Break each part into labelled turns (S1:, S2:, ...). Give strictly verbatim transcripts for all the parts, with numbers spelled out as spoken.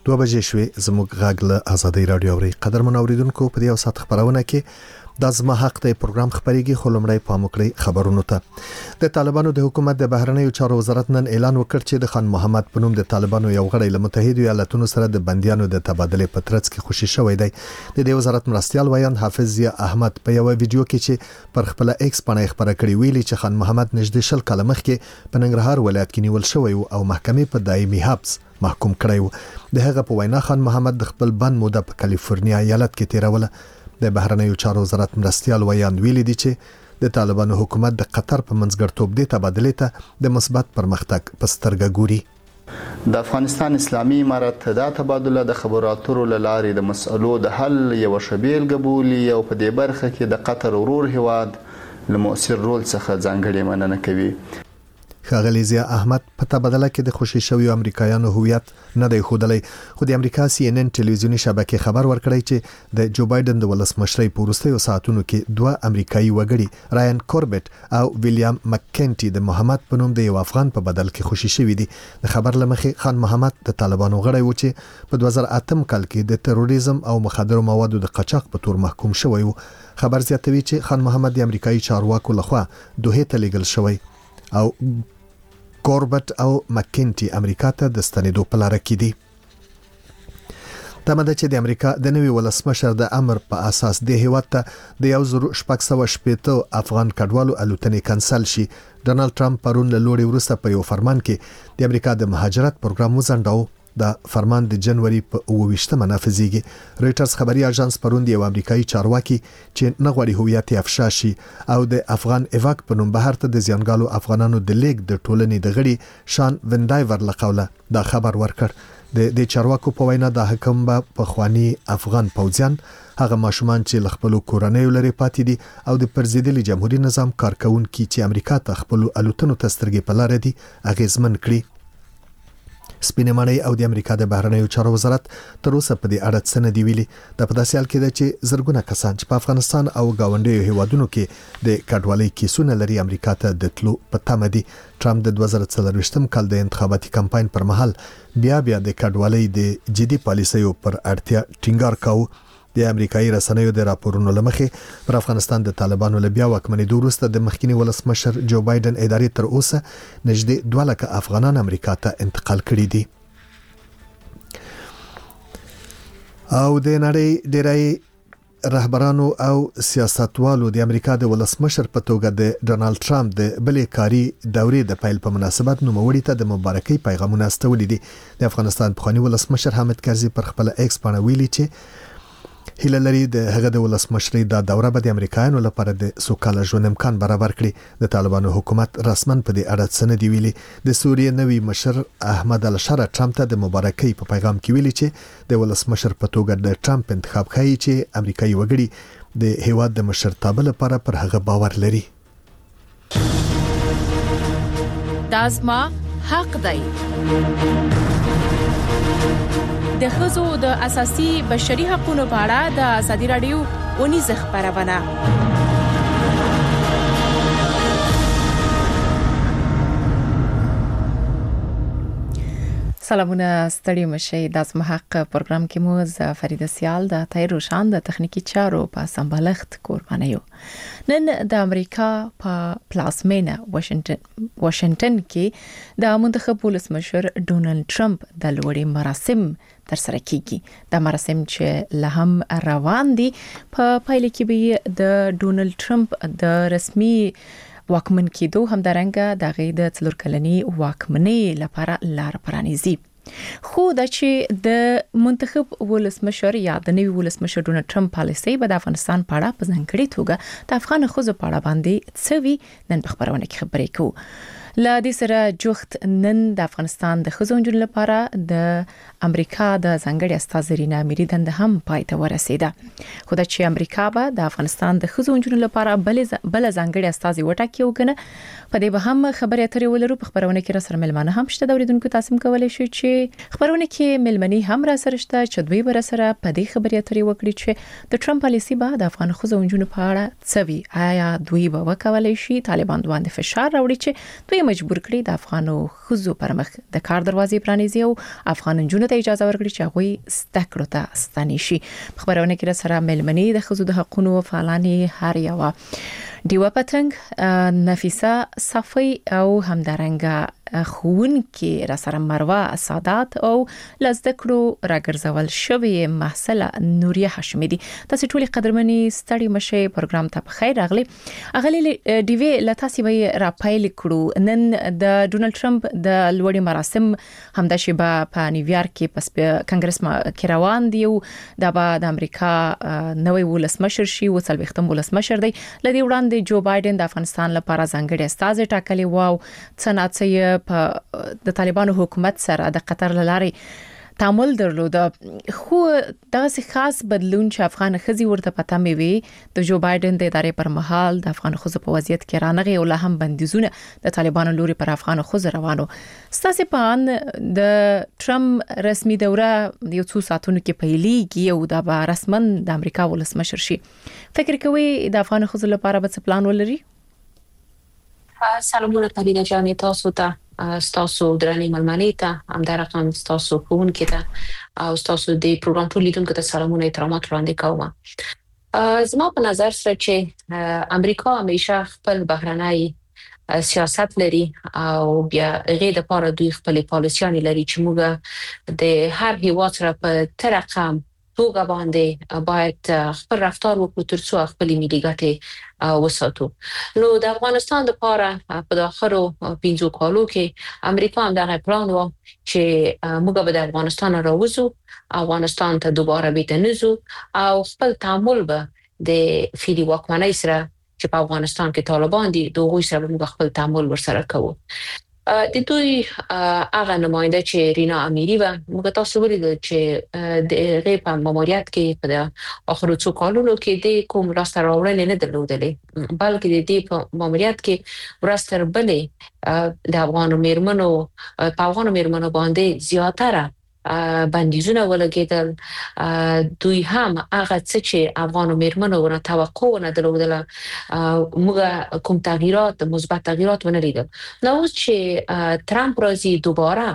S1: دوه بجې شوې. زموږ غږ له آزادۍ رادیو اوري. قدرمن اوریدونکو په دې اوسات خبرونه کې د زما حق ته پروګرام خبريږي. خو لمړی پام وکړئ خبرونو ته. د طالبانو د حکومت د بهرنیو چارو وزارت نن اعلان وکړ چې د خان محمد په نوم د طالبانو یو غړی له متحده ایالاتونو سره د بنديانو د تبادله په ترڅ کې خوشي شوی دی. د دې وزارت مرستيال ویان حافظ ضیا احمد په یو ویډیو کې چې پر خپل ایکس باندې خبره کړې ویلي چې خان محمد نږدې شل کال مخکې په ننګرهار ولایت کې نیول شوی او محکمې په دایمي حبس محکوم کړی و. د هغه په وینا خان محمد د خپل بند موده په کالیفورنیا ایالت کې تیروله. د بهرنیو چارو وزارت مرستيال ویان ویلي دي چې د طالبانو حکومت د قطر په منځګړیتوب د تبادله ته د مثبت پرمختګ په سترګه ګوري.
S2: د افغانستان اسلامي امارت دا تبادله د خبرو اترو لارې د مسألو د حل یو شبیل قبولي او په دې برخه کې د قطر ورور هواد له مؤثر رول څخه ځانګړې مننه کوي.
S1: ښاغلي ضیا احمد په تبادله کې د خوشي شویو امریکایانو هویت نه دی ښودلی. خو د امریکا سی ان ان ټلویزیونی شبکې خبر ورکړی چې د جو بایدن د ولسمشرۍ په وروستیو ساعتونو کې دوه امریکایي وګړي رایان کوربټ او ویلیام مککنټي د محمد په نوم د یو افغان په بدل کې خوشي شوی دي. د خبر لمخې خان محمد د طالبانو غړی و چې په دوه زره اته کال کې د تروریزم او مخدرو موادو د قاچاق په تور محکوم شوی و. خبر زیاتوي چې خان محمد د امریکایي چارواکو لخوا دوه ته لیږل شوی او کوربټ او مکینټي امریکا ته د ستنېدو په لار کې دي. تمه ده چې د امریکا د نوي ولسمشر د امر په اساس د هیواد ته د یو زر شپږ سوه شپږ افغان کډوالو الوتنې کانسل شي. ډونالد ټرمپ پرون له لوړې وروسته په یو فرمان کې د امریکا د مهاجرت پروګرام وځنډاو. د فرمان د جنوري په اوه ویشتمه نافذیږي. رويټرز خبري اژانس پرون د یو امریکایي چارواکي چې نغوړي هویت افشا شي او د افغان ایواک په نوم بهر ته د زیانګالو افغانانو د لیګ د ټولنې د غړي شان وندایور لقوله دا خبر ورکړ. د د چارواکو په وینا د حکم په خواني افغان پوځیان هغه ماشومان چې لخپلو کورنۍ لري پاتې دي او د پرزیدلي جمهوریت نظام کارکونکو چې امریکا ته خپل الوتنو تسترګې په لار دي اغیزمن کړي. سپینې ماڼۍ او د امریکا د بهرنیو چارو وزارت تر اوسه په دې اړه څه نه دی ویلي. د په داسې حال کې ده چې زرګونه کسان چې په افغانستان او گاونډیو هیوادونو کې د کډوالۍ کیسونه لري امریکا ته د تلو په تمه دي. ټرمپ د دوه زره څلرویشتم کال د انتخاباتي کمپاین پر مهال بیا بیا د کډوالۍ د جدي پالیسیو پر اړتیا ټینګار کاوه. د امریکایي رسنیو د راپورونو لمخې پر افغانستان د طالبانو له بیا واکمنۍ وروسته د مخکینی ولسمشر جو بایدن ادارې تر اوسه نږدې دوه لکه افغانان امریکا ته انتقال کړي دي. او د نړۍ ډېری رهبرانو او سیاستوالو د امریکا د ولسمشر په توګه د ډونالد ټرمپ د بلې کاري دورې د پیل په مناسبت نوموړي ته د مبارکۍ پیغامونه استولي دي. د افغانستان پخوانی ولسمشر حامد کرزي پر خپل ایکس باندې ویلي چې هیله لري د هغه د ولسمشرۍ د دوره به د امریکایانو لپاره د سوکاله ژوند امکان برابر کړي. د طالبانو حکومت رسمن په دې اړه څه نه دی ویلي. د سوریې نوي مشر احمد الشره ټرمپ ته د مبارکۍ په پیغام کې ویلي چې د ولسمشر په توګه د ټرمپ انتخاب کوي چې امریکایي وګړي د هیواد د مشرتابه لپاره پر هغه باور لري.
S3: دازما حق دی. د ښځو د اساسي بشري حقوقو په اړه د ازادي رادیو اونیزه خبرونه. سلامونه ستړي مشي د حق پروګرام کې مو ز فریده سیال د تای روشان د تخنیکی چارو په سمبالښت قربانه یو. نن د امریکا په پلازمینه واشنگټن واشنگټن کې د منتخب ولسمشر ډونالد ټرمپ د لوړې مراسم تر سره کیږي. د مراسم چې له هم روان دي په پایله کې به د ډونالد ټرمپ د رسمي واکمن کېدو هم درنګه د غي د څلور کلنی واکمنۍ لپاره لار پرانیزي. خو د چې د منتخب ولسمشر یا د نوي ولسمشر ډونالد ټرمپ پالیسي به د افغانستان په اړه په ځانګړي توګه د افغان ښځو په اړه باندې څوي نن په خبرونه کې خبرې کوو. لا د سره جوخت نن د افغانستان د ښځو نجونو لپاره د امریکا د ځانګړي استاذ رینا میری دند هم پای ته ورسیده. خو د چې امریکا به د افغانستان د ښځو نجونو لپاره بل بل ځانګړي استاذ وټاکي وکنه په دې به هم خبرې اترې ولرو. په خبرونه کې را سره ملمانه هم شته. د اوریدونکو تاسو کولای شئ چې خبرونه کې ملمني هم را سره شته چې دوی بر سره په دې خبرې اترې وکړي چې د ټرمپ پالیسي به د افغان ښځو نجونو په اړه څه وی. آیا دوی به وکولای شي طالبان باندې فشار راوړي چې دوی مجبور کړي د افغانو ښځو پر مخ د کار دروازې پرانیزي او افغان نجونو ته اجازه ورکړي چې هغه زده کړو ته ستني شي. خبرونه کې سره ملمنې د ښځو د حقوقو فعالاني هر یو دیوا پتنګ، نفیسه صفی او همدارنګه خون کې را سره مروه سادات او لزدکړو راګرځول شوی محصله نوریه هاشمی دي. تاسو ټول قدرمنې ستړي مشه پروګرام ته په خیر راغلي. اغلی دیوی لتاسي وی را پایل کړو نن د ډونالد ټرمپ د لوړي مراسم همدا شیبه په نیویارک کې پس کنګرس ما کې روان دی او د د امریکا نوې ولسمشر شي او څلويختم ولسمشر دی. لدی وړاندې جو بایدن د افغانستان لپاره ځانګړي استاذ ټاکلي وو. څنګه په د طالبانو حکومت سره د قطر لارې تعامل درلود، خو دغه خاص بدلون چې افغان خزي ورته پته مې وي د جو بایدن د ادارې پر مهال د افغان خزو په وضعیت کې رانغي او له هم بندیزونه د طالبانو لوري پر افغان خزو روانو. ستاسو په ان د ټرمپ رسمي دوره یو څو ساعتونو کې پیلېږي او د رسمن د امریکا ولسمشر شي. فکر کوي د افغان خزو لپاره به څه پلان ولري؟
S4: سلامونه پریده جانې تاسو ته، تاسو درنې ملمنې ته، همدارقم تاسو ښوونکو ته او تاسو د پروګرام ټول لیدونکو ته سلامونه احترامات وړاندې کوم. زما په نظر سره چې امریکا همیشه خپل بهرنی سیاست لري او بیا غیر د پاره دوی خپل پالیسیانې لري چې موږ د هر هیواد سره په تر رقم توګه باندې باید خپل رفتار وکړو ترڅو خپل ملي ګټې وساتو. نو د افغانستان لپاره په داخلو پنځو کالو کې امریکا هم دغه پلان و چې موږ به د افغانستان راوځو، افغانستان ته دوباره بیرته او خپل تعامل به د فعلی واکمنۍ سره چې په افغانستان کې طالبان دي دوی سره موږ خپل تعامل ورسره کوو. د دوی هغه نماینده چې رینا امیری و موږ تاسو ولیدل چې د غیب په ماموریت کې په اخرو څو کالونو کې د کوم راستر راوړنې نه درلودلې، بلکې د دې په ماموریت کې راستر بلې د افغانو میرمنو په افغانو میرمنو باندې زیاتره بندیزونه ولګیدل. دوی هم هغه څه چې افغانو میرمنو ونه توقع نه درلودله موږ کوم تغییرات مثبت تغییرات ونه لیدل. نو چې ترامپ راځي دوباره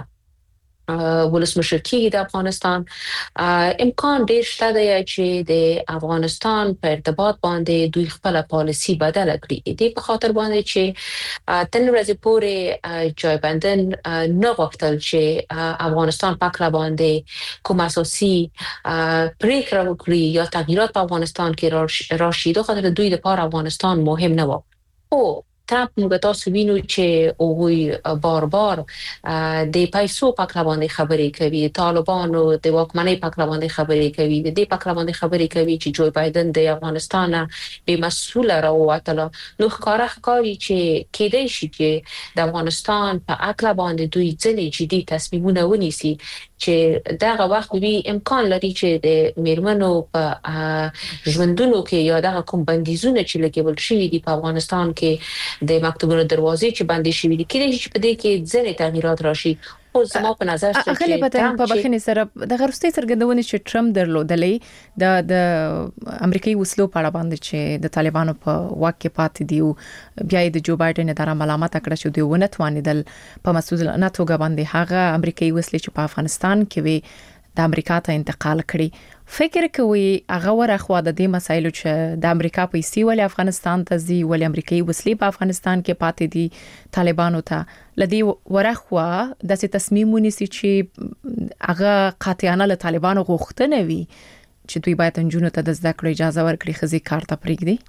S4: ولسمشر کېږي د افغانستان، امکان ډیر شته دی چې د افغانستان په ارتباط باندې دوی خپل پالیسی بدل کړي. دې په خاطر باندې چې تن ورځې پورې جو بایدن نه غوښتل چې افغانستان په کلا باندې کوم اساسي پریکړه وکړي یا تغییرات په افغانستان کې راشي. د خاطر دوی لپاره افغانستان مهم نه و. او ترامپ موږ تاسو وینو چې اووی بار بار د پیسو په کلا باندې خبرې کوي، طالبانو د واکمنۍ په کلا باندې خبرې کوي، د دې په کلا باندې خبرې کوي چې جو بایدن د افغانستان به مسؤل راووتل. نو ښکارا ښکاري چې کېدای شي چې د افغانستان په کلا باندې دوی ځنې جدي تصمیمونه ونیسي چې دغه وخت وی امکان لري چې د میرمنو په ژوندونو کې یا دغه کوم بندیزونه چې لګول شوي دي په افغانستان کې د مکتوبونو دروازې چې بندي شوي دي کېدای شي په دې کې ځینې تغییرات راشي. خو زما په نظر چې
S3: اغلی په بخښنې سره د غرستۍ څرګندونې چې ټرمپ درلودلې د د امریکایي وسلو په اړه باندې چې د طالبانو په واک کې پاتې دی بیا د جو بایدن اداره ملامت کړه چې دوی ونه توانیدل په مسؤلانه توګه باندې هغه امریکایي وسلې چې په افغانستان کې وي د امریکا ته انتقال کړي. فکر کوي هغه ورخوا د دې مسایلو چې د امریکا پیسې ولې افغانستان ته ځي ولې امریکایي وسلې په افغانستان کې پاتې دي طالبانو ته لدی ورخوا د تصمیم ونیسي چې هغه قاطعانه له طالبانو غوښتنه وي چې دوی باید انجونو ته د زده کړې اجازه ورکړي خزي کار ته پرېږدي.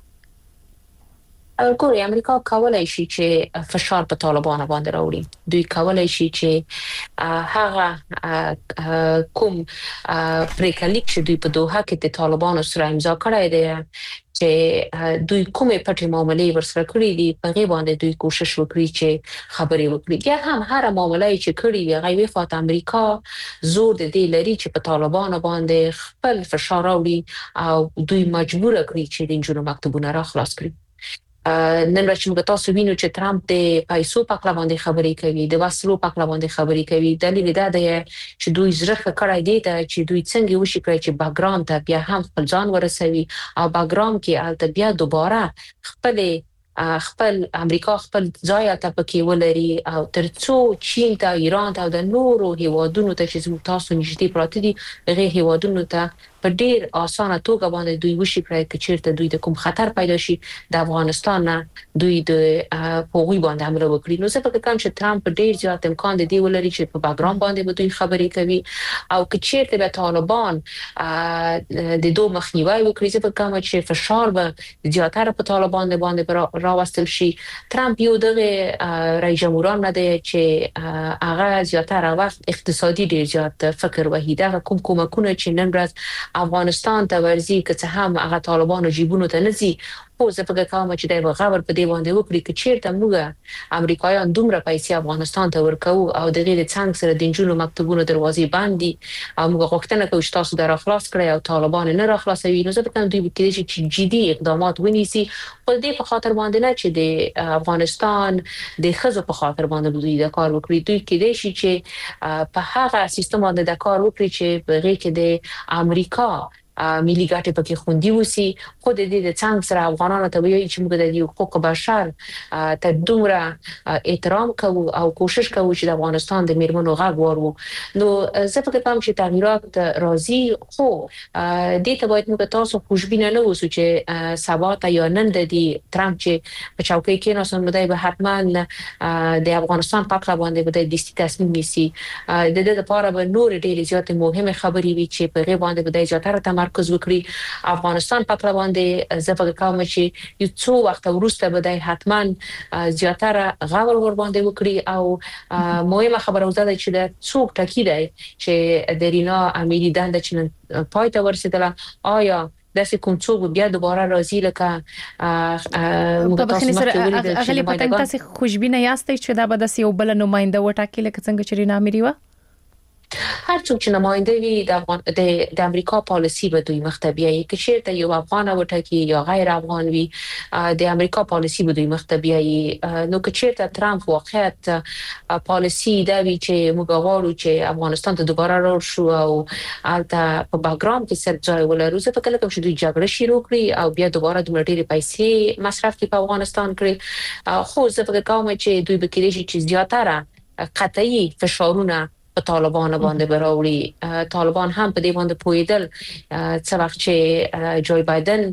S4: ګوري امریکا کولای شي چې فشار په طالبانو باندې راوړي. دوی کولای شي چې هغه کوم پریکړه چې دوی په دوحه کې د طالبانو سره امضا کړی دی چې دوی کومې پټې معاملې ورسره کړې دي په غي باندې دوی کوشش وکړي چې خبرې وکړي. یا هم هر معاملې چې کړې وي غوي فات امریکا زور د دې لري چې په طالبانو باندې خپل فشار راوړي او دوی مجبور کړي چې د جنونو مکتوبونه را خلاص کړي. نن ورځ موږ تاسو وینو چې ترامپ د پیسو په کلا باندې خبرې کوي، د وسلو په کلا باندې خبرې کوي. دلیل دا دی چې دوی زړه کړای دی چې دوی څنګه وشي کړی چې باګراوند ته بیا هم خپل ځان ورسوي او باګراوند کې البته بیا دوباره خپل خپل امریکا خپل ځای ته پکې ولري او ترڅو چین ته ایران ته د نورو هیوادونو ته چې تاسو نږدې پراته دي هغه هیوادونو ته په ډیر اسانه توګه باندې دوی وشي پرې کې چیرته دوی د کوم خطر پیدا شي د افغانستان نه دوی د پوغي باندې حمله وکړي. نو څه فکر کوم چې ترامپ ډیر زیات امکان دی ولري چې په باګراوند باندې به دوی خبرې کوي او که چیرته به طالبان د دوه مخنیوي وکړي څه فکر کوم چې فشار به زیاتره په طالبان باندې راوستل شي. ترامپ یو دغه رئیس جمهوران نه دی چې هغه زیاتره وخت اقتصادي ډیر زیات فکر وهي دا کوم کومکونه چې نن ورځ افغانستان ته ورزي که څه هم هغه طالبانو جیبونو ته نزي خو زه فکر کوم چې دا غبر په دی باندې وکړي چې چیرته موږ امریکایان دومره پیسې افغانستان ته ورکو او د غیر څنګه سره د جنونو مکتبونو دروازې باندې او موږ غوښتنه کوو چې تاسو در خلاص کړئ او طالبان نه را خلاصوي. نو زه فکر کوم دوی به کېږي چې جدي اقدامات ونیسي خو دې په خاطر باندې نه چې د افغانستان د خزو په خاطر باندې دوی د کار وکړي. دوی کېدای شي چې په هغه سیستم باندې د کار وکړي چې په غیر کې د امریکا ملي ګټې پکې خوندي وسی خو د دې د څنګه سره افغانانو ته وایي چې موږ د حقوق بشر ته دومره احترام کوو او کوشش کوو چې د افغانستان د میرمنو غږ وورو. نو زه فکر کوم چې تغیرات راځي خو دې ته باید موږ تاسو خوشبینه نه اوسو چې سبا ته یا نن د ترامپ چې په چوکۍ کې ناسم مدای به حتما د افغانستان په اړه باندې به د دستي تصمیم نیسي. د دې لپاره به نور ډېر زیات مهمه خبرې وي چې په غیر باندې به د زیاتره تمرکز وکړي. افغانستان په اړه باندې زه فکر کوم چې یو څو وخت وروسته به د حتما زیاتره غور ور باندې وکړي او مهمه خبره ده چې د څوک ټکی دی چې د رینا امیری دنده چې پای ته ورسېدله آیا داسې کوم څوک بیا دوباره راځي لکه
S3: په بخښنې سره اغلی پتنګ تاسو خوشبینه یاستئ چې دا به د یو بل نماینده وټاکي لکه څنګه چې رینا امیری و
S4: هر څوک چې نماینده وي د افغان د د امریکا پالیسی به دوی مختبیه کې چیرته یو افغان وټاکي یا غیر افغان وي د امریکا پالیسی به دوی مختبیه. نو که چیرته ترامپ واقعیت پالیسی دا وی چې موږ غواړو چې افغانستان ته دوباره راشو او البته په باګراوند کې سر ځای ولرو څه فکر کوم چې دوی جګړه شروع کړي او بیا دوباره د ډېرې پیسې مصرف کړي په افغانستان کړي خو زه فکر کوم چې دوی به کېږي چې زیاتره قطعي فشارونه په طالبان باندې براوړي. طالبان هم په دې باندې پویدل څه وخت چې جوی بایدن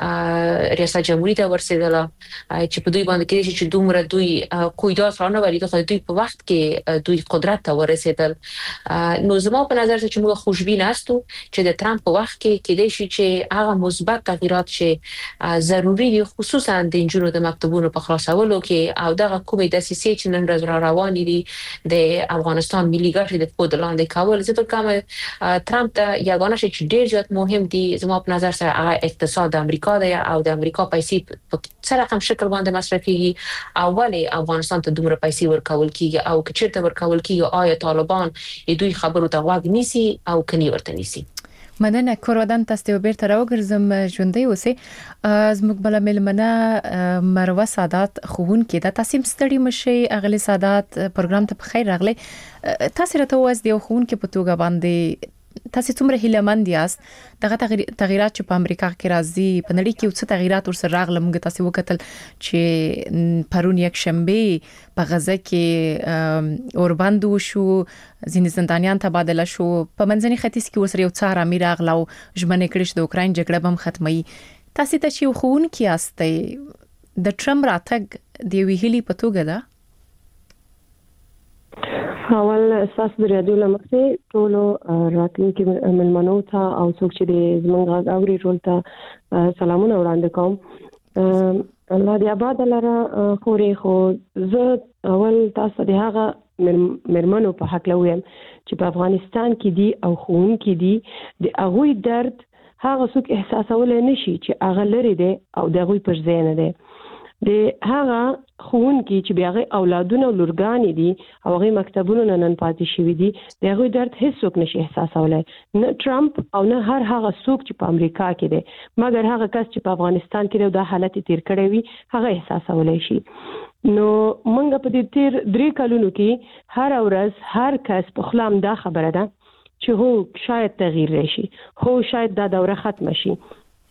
S4: ریاست جمهوریت ته ورسېدل چې په دوی باندې کې چې دومره دوی قیدات رانه وري د دوی په وخت کې دوی قدرت ته ورسېدل. نو زما په نظر چې موږ خوشبین یاستو چې د ترامپ په وخت کې کې دي چې هغه مثبت تغیرات چې ضروری دي خصوصا د جنونو د مکتبونو په خلاصولو کې او دغه کومې دسیسې چې نن ورځ را روان دي د افغانستان ملي د خود لاندې کول زه فکر کوم ترامپ ته یګانه شي چې ډیر زیات مهم دي زما په نظر سره هغه اقتصاد د امریکا دی او د امریکا پیسې په سره هم شکل باندې مصرفيږي او ولی افغانستان ته دومره پیسې ورکول کیږي او که چیرته ورکول کیږي آیا طالبان دوی خبرو ته غوږ نیسي او کني ورته نیسي.
S3: مننه کورودان تاسو به بیرته راوګرځم ژوندۍ اوسئ. زموږ بل ملمنه مروه سادات خوون کې د تاسو ستړي مشي اغلی سادات پروګرام ته بخیر راغلی. تاسو راته واز دی خوون کې په توګه باندې تاسو څومره هیلمند یاست دغه تغیرات چې په امریکا کې راځي په نړۍ کې څه تغیرات ورسره راغله موږ تاسو وکتل چې پرون یک شنبه په غزه کې اورباندو شو ځینې زندانیان تبادله شو په منځني ختیځ کې ورسره یو څار امیر اغلا او ژمنه کړې چې د اوکرين جګړه به ختمي. تاسو ته چې خوون کې یاست د ټرمپ راتګ دی ویلي په توګه ده
S5: اول اساس د رادیو لمخې ټول راتلونکي ملمنو ته او څوک چې د زمونږ اوري ټول ته سلامونه وړاندې کوم. الله دې آباد لره خوري خو زه اول تاسو د هغه مرمنو په حق لوم چې په افغانستان کې دي او خون کې دي د هغوی درد هغه څوک احساسول نشي چې هغه لري دي او د هغوی پر ځای نه دي د هغه خون کې چې بیا غي اولادونه لورګانی دي او هغه مکتبونو نن پاتې شوی دي د هغوی درد هیڅ څوک نشي احساسولای نه ټرمپ او نه هر هغه څوک چې په امریکا کې دي مګر هغه کس چې په افغانستان کې د حالت تیر کړی وي هغه احساسولای شي. نو مونږ په دې تیر درې کلونو کې هر ورځ هر کس په خلام دا خبره ده چې هو شاید تغییر راشي هو شاید دا دوره ختم شي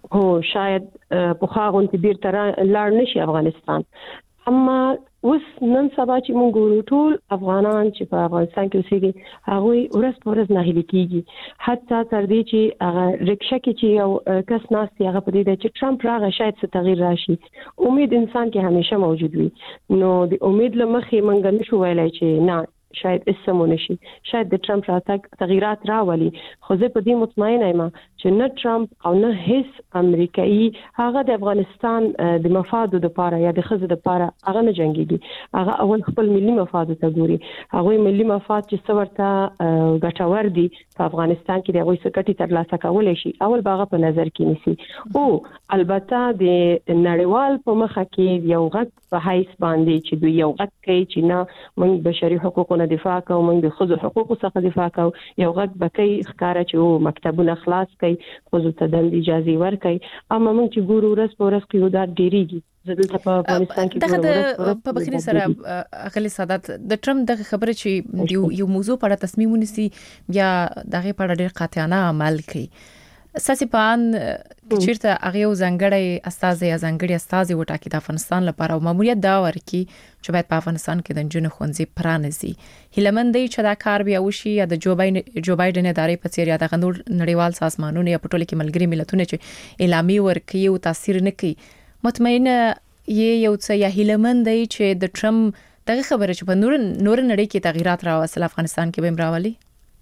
S5: هو شاید په خاغون تبیر تر لاړ نشي افغانستان. اما اوس نن سبا چې موږ ګورو ټول افغانان چې په افغانستان کې اوسېږي هغه ورځ په ورځ ناهیلي کیږي، حتی تر دې چې هغه رکشا کې چې یو کس ناست هغه په دې چې ټرمپ راغی شاید څه تغییر راشي. امید انسان کې همیشه موجود وي، نو د امید لمخې موږ نشو ویلای چې نه شاید اسمونه شي، شاید د ټرمپ راتګ تغیرات راولي، خو زه په دې مطمئنه یم چې نه ټرمپ او نه هیڅ امریکایي هغه د افغانستان د مفادو لپاره یا د خزه لپاره هغه نه جنگيږي، هغه اول خپل ملي مفاد ته ګوري. هغه ملي مفاد چې څورته ګټور دي په افغانستان کې د هغه سکټي ترلاسه کولای شي اول باغه په نظر کې نیسي. او البته د نړیوال په مخه کې یو غږ په حیث باندې چې دوی یو غږ کوي چې نه موږ بشري حقوقو دفاع کوو، موږ د خزو حقوقو څخه دفاع کوو، یو غږ بکې ښکارا چې مکتبونه خلاص کړي، خزو ته د اجازه ورکړي. اما موږ چې ګورو ورځ په ورځ قیودات ډیریږي. زدل په افغانستان کې
S3: دغه په بخښنې سره اغلی سادات د ټرمپ دغه خبره چې یو یو موضوع په اړه تصمیم ونیسي یا دغه په اړه ډېر قاطعانه عمل کوي. ساسي پان چیرته هغه یو ځنګړی استاد یا ځنګړی استاد وټاکي د افغانستان لپاره او ماموریت دا ورکي چې باید په افغانستان کې د جنونو خونځي پرانځي. هیلمندې چې دا کار بیا وشي یا د جو بایدن جو بایدن ادارې په څیر یا د غنور نړیوال سازمانونو یا په ټوله کې ملګری ملتونه چې اعلامي ورکي او تاثیر نه کوي، مطمئنه یې یو څه یا هیلمندې چې د ټرمپ دغه خبره چې په نور نور نړۍ کې تغیرات راوستل افغانستان کې به راولي.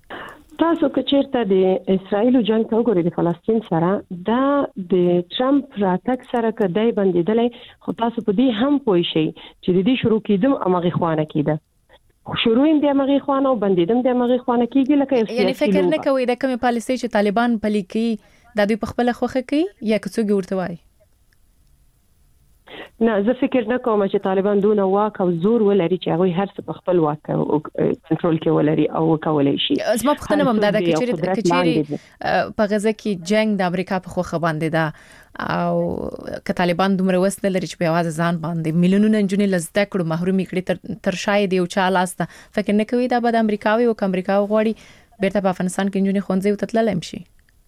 S5: تاسو که چیرته د اسرایل جنگ ته وګورئ د فلسطین سره دا د ټرمپ راتګ سره کدی بندیدلې، خو تاسو په دې هم پوه شئ چې د دې شروع کېدم امغه خوانه کېده، شروع یې د امغه خوانه او بندیدم د امغه خوانه کېږي لکه
S3: یعنی فکر نه کوي د کومه پالیسي چې طالبان پلي کوي د دوی په خپل خوخه کوي یا کڅوګي ورته وایي.
S5: نه زه فکر نه کوم چې طالبان دونه واک او زور ولري چې هغه هر څه په خپل واک او کنټرول کې ولري او کولای شي.
S3: زما پوښتنه هم دا ده چې کچېری په غزه کې جنگ د امریکا په خوخه باندې ده او ک طالبان دومره وسله لري چې په आवाज ځان باندې میلیونونه جنې لزده کړو محروم کړي تر تر شاید یو چا لاسته فکر نه کوي دا به د امریکاوي او امریکا غوړي بیرته په افغانستان کې جنې خونځي وتتلل شي.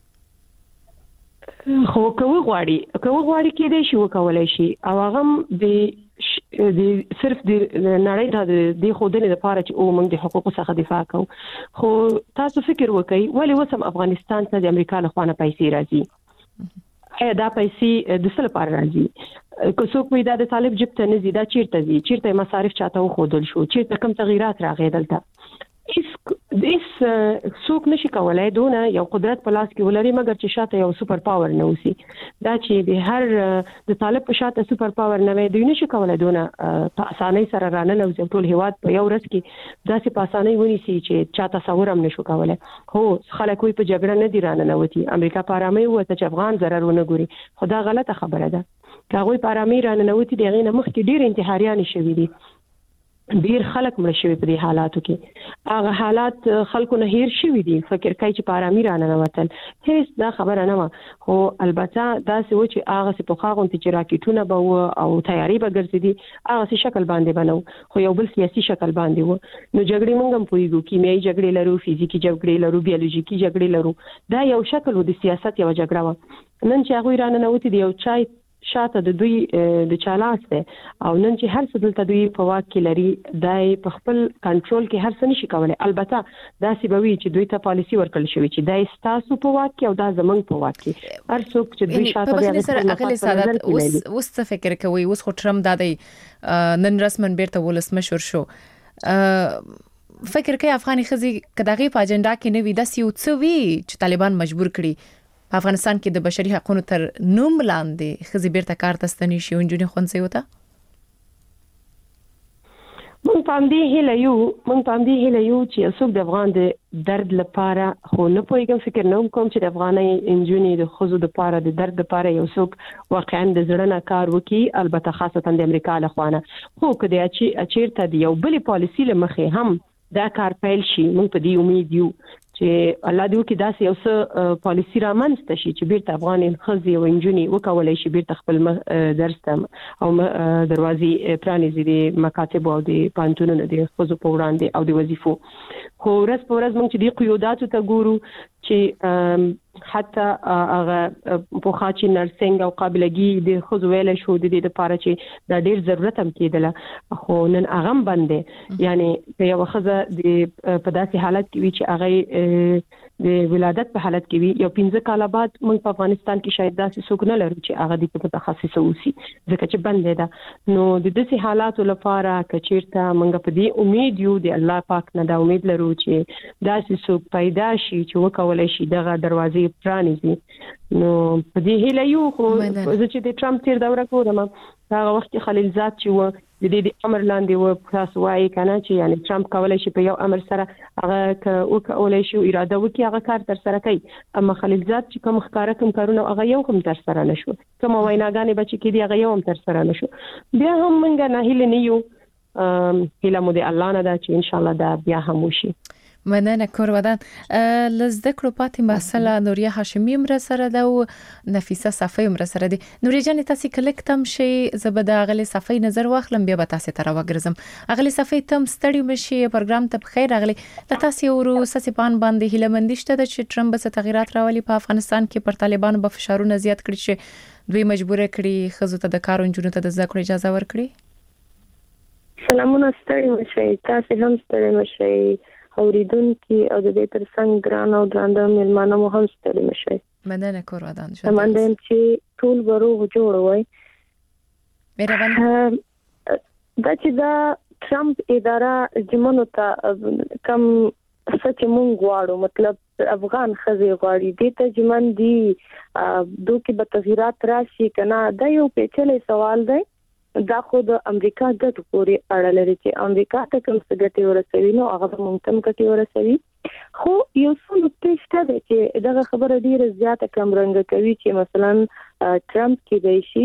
S5: خو کوي غواړي کوي غواړي کې دې شو کولای شي او هغه د د صرف د نړۍ د خودنې لپاره چې او موږ د حقوقو څخه دفاع کوو. خو تاسو فکر وکړئ ولی وسم افغانستان ته د امریکا له خوانه پیسې راځي، ایا دا پیسې د څه لپاره راځي؟ که څوک وي دا د طالب جیب ته نه زیاده چیرته زی چیرته مصارف چاته خودل شو، چیرته کوم تغیرات راغی دلته اس اس څوک نشي کولای دونه یو قدرت په لاس کې ولري مګر چې شاته یو سپر پاور نه وسی. دا چې د هر د طالب په شاته سپر پاور نه وي دوی نشي کولای دونه په اسانۍ سره رانه او ټول هیواد په یو ورځ کې داسې په اسانۍ ونیسي چې چا تصور هم نشو کولای. هو خلک وي په جګړه نه دی رانه نوتی، امریکا په آرامي وته چې افغان ضرر ونه ګوري، خدا غلطه خبره ده. کاغوی په آرامي رانه نوتی دغه نه مخ کې ډیر انتحاریان شوي دي، ډیر خلک مړ شوي په دې حالاتو کې. هغه حالات خلکو نه هیر شوي دي، فکر کوي چې پارامي رانه نوتل هیڅ دا خبره نه و. خو البته دا څه و چې هغه څه په خاغون چې راکټونه به او تیاری به ګرځېدي هغه څه شکل باندې بنو، خو یو بل سیاسي شکل باندې و. نو جګړې موږ هم پوهیږو کیمیاوي جګړې لرو، فزیکی جګړې لرو، بیولوژیکی جګړې لرو، دا یو شکل و د سیاست یو جګړه و. نن چې هغه رانه نوتی دی یو چای شاته د دوی د چالاس ده او نن چې هر څه دلته دوی په واک کې لري دای په خپل کنټرول کې هر څه نشي کولای. البته دا سی به وی چې دوی ته پالیسی ورکړل شوی چې دای ستاسو په واک کې او دا زمنګ په واک کې هر څوک چې دوی شاته
S3: به سره اغلی سادات اوس اوس فکر کوي اوس خو ټرمپ دا دی نن رسمن بیرته ولس مشور شو. فکر کوي افغاني خزي کداغي په اجنډا کې نه وي د سیو څو وی چې طالبان مجبور کړي په افغانستان کې د بشري حقوقو تر نوم لاندې خزي بیرته کار تستنی شي ونجونی خونځي وته.
S5: مونږ پاندې هله یو مونږ پاندې هله یو چې څوک د افغان د درد لپاره خو نه پوهیږم فکر نه کوم چې د افغاني انجونی د خزو د لپاره د درد لپاره یو څوک واقعا د زړه نه کار وکي، البته خاصتا د امریکا له خوانه. خو کله چې چیرته دی یو بل پالیسی لمخه هم دا کار پیل شي مونږ په دې امید یو چې الله دې وکړي داسې یو څه پالیسی را منځته شي چې بیرته افغان خزي او انجونی وکولای شي بیرته خپل درس تم او دروازې پرانیزي د مکاتب او د پانتونونو د خزو په وړاندې او د وظیفو. خو ورځ په ورځ موږ چې د قیوداتو ته ګورو چې حتی هغه په خاطر نرسنګ او قابلیت د خو ویل شو د دې لپاره چې دا ډیر ضرورت هم کېدله خو نن هغه باندې یعنی یو خزه د په داسې حالت کې وی چې هغه د ولادت په حالت کې وی یو پنځه کاله بعد موږ په افغانستان کې شاید داسې څوک نه لرو چې هغه د متخصص اوسي ځکه چې باندې دا نو د دې حالاتو لپاره کچیرته موږ په دې امید یو د الله پاک نه دا امید لرو چې داسې څوک پیدا شي چې وکولای شي دغه دروازې پرانیزي نو په دې هیله یو خو چې د ټرمپ تیر دوره کوم هغه وخت خلیلزاد چې و د دې د امر لاندې و تاسو وايي کنه چې یعنی ټرمپ کولای شي په یو امر سره هغه وکولای شي اراده وکړي هغه کار تر سره کوي اما خلیلزاد چې کوم ښکارا کوم کارونه هغه یو هم تر سره نشو کوم ویناګانې بچی کې دی هغه یو هم تر سره نشو بیا هم موږ نه هیله نه یو هیله مو د الله نه ده چې ان شاء الله دا بیا هم وشي
S3: مننه کورودان لزده کړو پاتې مسله نوریا هاشمی مر سره ده او نفیسه صفی مر سره دي نوریا جان تاسو کلکتم شي زبده غلي صفی نظر واخلم بیا به تاسو تر وګرځم غلي صفی تم ستړي مشي پروګرام ته بخیر غلي تاسو ورو سسپان باندې هلمندشته د چې ټرمپ به تغیرات راولي په افغانستان کې پر طالبانو به فشارونه زیات کړي چې دوی مجبور کړي خزو ته د کارون جنونو ته د ذکر اجازه ورکړي
S6: سلامونه ستړي مشي تاسو هم ستړي مشي اوریدونکو او د دې ترڅنګ ګران او درانده مېلمانه مو هم ستړي مشي
S3: مننه کور ودان شو
S6: مننه چې ټول ورو جوړ وای
S3: مهرباني
S6: دا چې دا ټرمپ اداره جمنو ته کم سچ مونږ غواړو مطلب افغان خزي غواړي دې ته جمن دي دوی کې به تغیرات راشي کنه دا یو پیچلې سوال دی دا خو د امریکا د پوري اړه لري چې امریکا ته کوم څه ګټي ورسوي نو هغه مونږ تم ګټي ورسوي خو یو څه نقطه شته چې دغه خبره ډیره زیاته کم رنګ کوي چې مثلا ټرمپ کې دی شي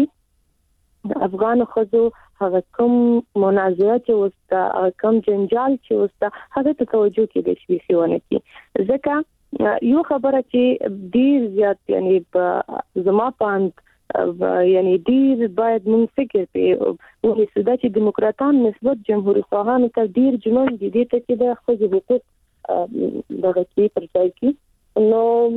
S6: د افغان خزو هغه کوم منازعه چې وستا کوم جنجال چې وستا هغه ته توجه کې د شي خونه کې ځکه یو خبره چې ډیر زیات یعنی زما پاند یعنی ډیر باید موږ فکر په وې سودا چې دیموکراتان نسبت جمهوریت خواهان ته ډیر جنون دي دي ته چې د خځو حقوق دغه کې پرځای کې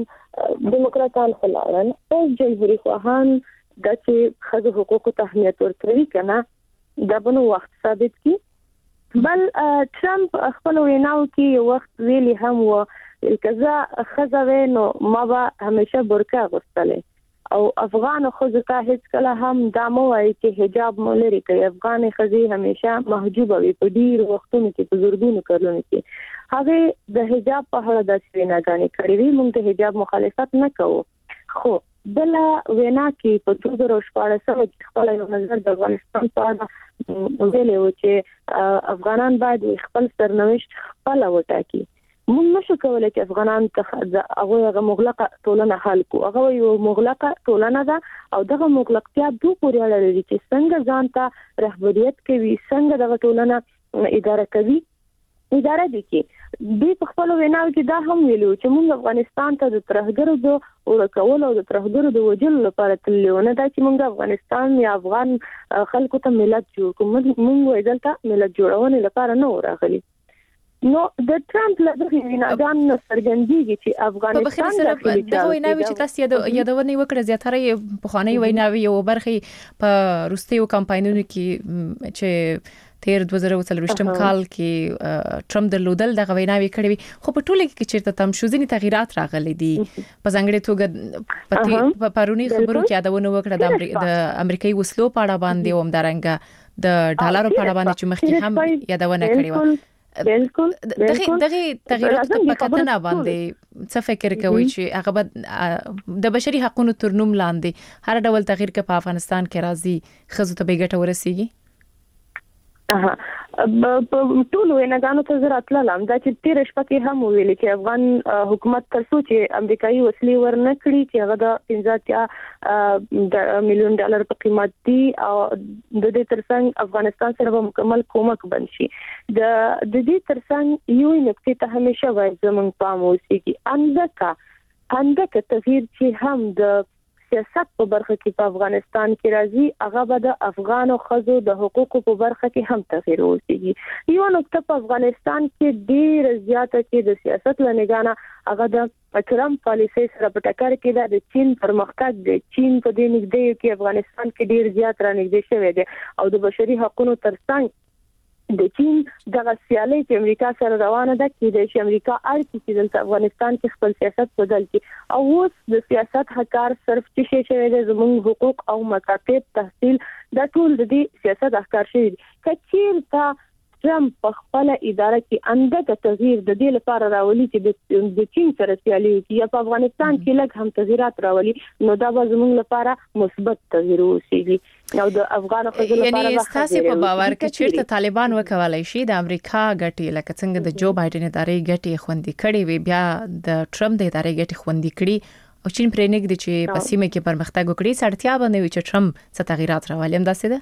S6: نو دیموکراتان خلارن او جمهوریت خواهان د چې خځو حقوق ته اهمیت ورکوي کنه دا بنو وخت ثابت کی بل ټرمپ خپل ویناو کې یو وخت ویلي هم و کزا خزوي نو ما به همیشه برکا غوښتلې او افغان خزو ته هیڅ کله هم دا مو وایي چې حجاب مولري کوي افغان خزي همیشه محجوب وي په ډیر وختونو کې په زورګونو کارونه کې هغه د حجاب په اړه د ویناګانې کړې وي موږ د حجاب مخالفت نه کوو خو بل وینا کې په دوه زره شپږ کې خپل یو نظر د افغانستان په اړه ویلي و چې افغانان باید خپل سرنوشت خپل وټاکي موږ نشو کولای چې افغانان ته هغه مغلقه ټولنه حل کو هغه یو مغلقه ټولنه ده او دغه مغلقتیا دوه پورې اړه لري چې څنګه ځان ته رهبریت کوي څنګه دغه ټولنه اداره کوي اداره دي کې د خپل ویناو کې دا هم ویلو چې موږ افغانستان ته د ترهګرو د ورکول او د ترهګرو د وجل لپاره تلونه دا چې موږ افغانستان یا افغان خلکو ته ملت جوړ کوم موږ وایدلته ملت جوړونه لپاره نه راغلي نو د ټرمپ له دغه ویناګان سرګندېږي چې افغانستان
S3: د دغه ویناوي چې تاسو یادونه وکړه زیاتره په خاني ویناوي او برخه په روسیو کمپاینونو کې چې تیر دوه زره څلوېښتم کال کې ټرمپ د لودل دغه ویناوي کړې خو په ټوله کې چیرته تم شوزنی تغیرات راغلي دي په ځانګړي توګه په پرونی خبرو کې یادونه وکړه د امریکایي وسلو په اړه باندې او همدارنګه د ډالرو په اړه باندې چې مخکې هم یادونه کړې و
S6: بالکل
S3: دغه دغه تغیرات په کتنه باندې څه فکر کوي چې هغه د بشري حقوقو تر نوم لاندې هر ډول تغییر کې په افغانستان کې راځي خزو ته به ګټه ورسیږي
S6: اها په ټول ویناګانو ته زه راتلم دا چې تیر شپه کې هم ویل چې افغان حکومت تر څو چې امریکایي وسلې ورنکړي چې هغه د پنځه میلیون ډالر په قیمت دي او د دې ترڅنګ افغانستان سره به مکمل کومک بنشي د د دې ترڅنګ یو نقطه ته همیشه وایي زمونږ پام اوسېږي اندکا اندکا تغییر چې هم د سیاست په برخه کې په افغانستان کې راځي هغه به د افغان خزو د حقوقو په برخه کې هم تغیر وشي. یو نقطه په افغانستان کې ډیر زیاته چې د سیاست لنګانه هغه د ټرمپ پالیسي سره په ټکر کې د چین پرمختګ د چین په دې نږدې کې افغانستان کې ډیر زیات را نږدې شوی دی او د بشري حقوقو ترڅنګ د چین د سیالي چې امریکا سره روانه ده کې د امریکا اړتیا چې د افغانستان کې خپل سیاست بدل کړي او اوس د سیاست حکار صرف چې شي شوی د زموږ حقوق او مکاتب تحصیل د ټول د دې سیاست حکار شي کچیر تا ټرمپ په خپل اداره کې انده تغییر د دې لپاره راولي چې د چین سره سیالي وکړي یا په افغانستان کې لږ هم تغیرات راولي نو دا به زموږ لپاره مثبت تغییر وشي او د افغان خزو لپاره
S3: یعنی تاسو په باور کې چیرته طالبان وکولای شي د امریکا ګټي لکه څنګه د جو بایدن ادارې ګټي خوندي کړي وي بیا د ټرمپ د ادارې ګټي خوندي کړي او چین پرې نګدي چې په سیمه کې پرمختګ وکړي سړتیا باندې وي چې ټرمپ څه تغیرات راولي هم داسې ده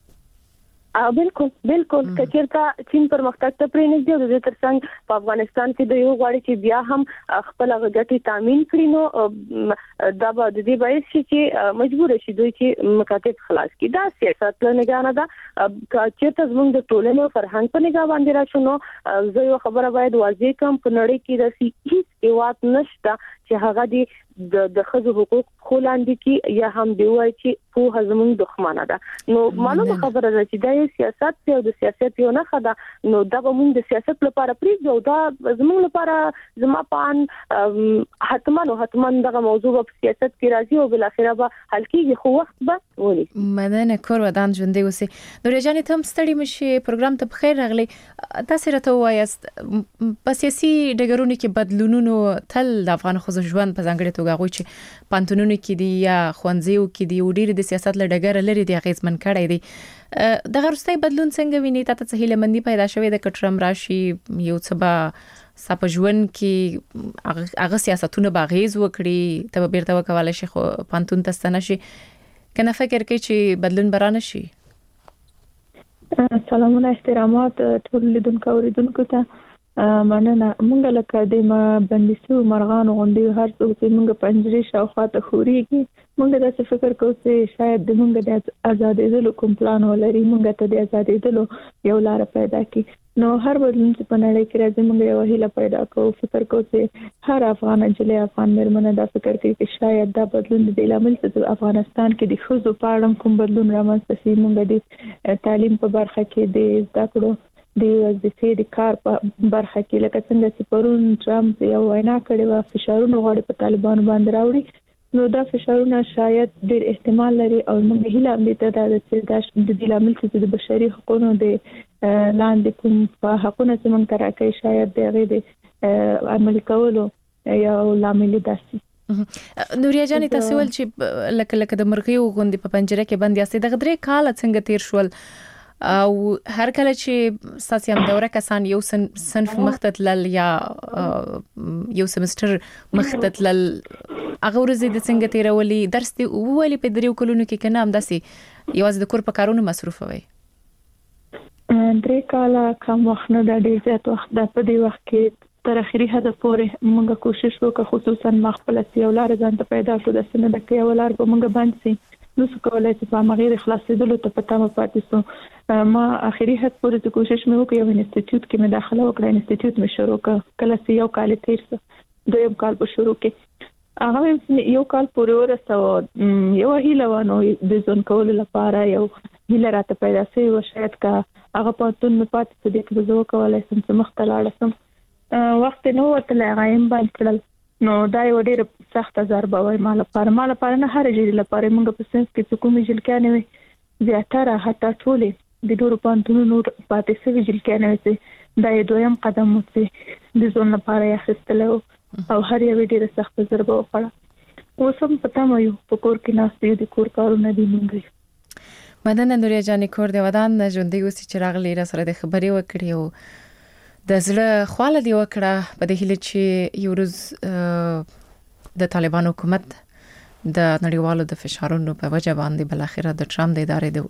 S6: ا بالکل بالکل کچیرته چین پرمختګ ته پرې نږدې او د ترڅنګ په افغانستان کې د یو غواړي چې بیا هم خپل غټي تامین کړي نو دا به د دې باعث شي چې مجبور شي دوی چې مکاتب خلاص کړي دا سیاست له نگاه ده کچیرته زموږ د ټولنې فرهنګ په نگاه باندې راشنو زه یو خبره باید واضح کوم په نړۍ کې د هیڅ هیواد نشته چې هغه دی د د خزو حقوق خولاندې کی یا هم دی وای چې په هزمون دښمنه ده نو معلومه خبره ده چې د سیاست او د سیاست یو نه خدا نو دا به موږ د سیاست لپاره پریږدو دا زموږ لپاره زما پان حتما او حتما دغه موضوع په سیاست کې راځي او بل اخره به حل کیږي خو وخت به ولي
S3: مدن کور ودان ژوندې وسی نورې جانې ته هم ستړي مشي پروګرام ته بخیر راغلی تاسو راته وایاست په سیاسي ډګرونو کې بدلونونو تل د افغان خزو ژوند په ځانګړي توګه غوي چې پانتونونو کې دی یا خوانځیو کې دی وډیر د سیاست لړګر لري دی غیزمن کړی دی د غرستۍ بدلون څنګه ویني تاسو ته هیله مندي پیدا شوې د کټرم راشي یو څه به سپجون کې هغه سیاستونه باغیز وکړي ته بیرته وکواله شي خو پانتون تستنه شي کنه فکر کوي چې بدلون برانه شي
S7: سلامونه احترامات ټول لیدونکو اوریدونکو ته مننه مونږ لکه د ما بندیسو مرغان غونډي هر څه چې مونږ پنځري شاوخوا ته خوريږي مونږ دا فکر کوو چې شاید د مونږ د آزادېدلو کوم پلان ولري مونږ ته د آزادېدلو یو لار پیدا کړي نو هر بدلون چې په نړۍ کې راځي مونږ یو هیله پیدا کوو فکر کوو چې هر افغان جلې افغان مرمنه دا فکر کوي چې شاید دا بدلون د لامل څه افغانستان کې د خزو پاړم کوم بدلون رامنځته شي مونږ د تعلیم په برخه کې د زده کړو د وظیفې د کار په برخه کې لکه څنګه چې پرون ټرمپ یو وینا کړې و فشارونه غواړي په طالبانو باندې راوړي نو دا فشارونه شاید ډېر احتمال لري او موږ هیله هم دې ته د دې لامل چې د بشري حقوقو د لاندې کوم حقوقونه چې موږ راکړي شاید دغه د عمل کولو یو لامل داسي
S3: نوریا جانې تاسو ول چې لکه لکه د مرغیو غوندي په پنجره کې بند یاستئ د غدرې کال څنګه تیر شول او هر کله چې ساسي هم دوره کسان یو صنف مختتلل یا یو سمستر مختتلل هغه ورځې د څنګه تیرولي درس دی وولي په دریو کلونو کې کنه هم داسي یوازې د کور په کارونو مصروف وي
S7: درې کاله کوم وخت نه د ډیر زیات وخت د په دې وخت کې تر اخري هدف پورې موږ کوشش وکړو خصوصا مخبل سي ولر ځان ته پیدا کړو د سند د کې ولر به موږ باندې سي نو څه کولای چې په مغیر خلاصېدلو ته پتا مې پاتې سو ما اخري هڅه پورې کوشش مې وکړ یو انسټیټیوټ کې مې داخله وکړه انسټیټیوټ مې شروع کړ کله چې یو کال تیر شو دویم کال په شروع کې هغه یو کال پورې ورسو یو هیله ونه د ځون کول لپاره یو هیله راته پیدا شي او شاید کا هغه په تون مې پاتې دې کې زه کولای سم چې مختلاړ سم وخت نو ورته لاغایم باندې کړل نو دا یو ډېر سخت ضربه وای مال لپاره مال لپاره نه هر جری لپاره موږ په سنس کې کومې جلکانه وي زیاتره حتی ټولې د ډورو پانتونو نور پاتې سوي جلکانه وي دا یو دویم قدم وڅ د ځون لپاره یې خستلو او هر یو ډېر سخت ضربه وکړه اوس هم پتا مې یو په کور کې ناستې د کور کارونه دي مونږ
S3: مدن نوریا جانې کور دی ودان ژوندۍ اوسې چې راغلی را سره د خبرې وکړي او د زړه خواله دی وکړه په دې هیله چې یو ورځ د طالبان حکومت د نړیوالو د فشارونو په وجه باندې بل اخره د ټرمپ د ادارې د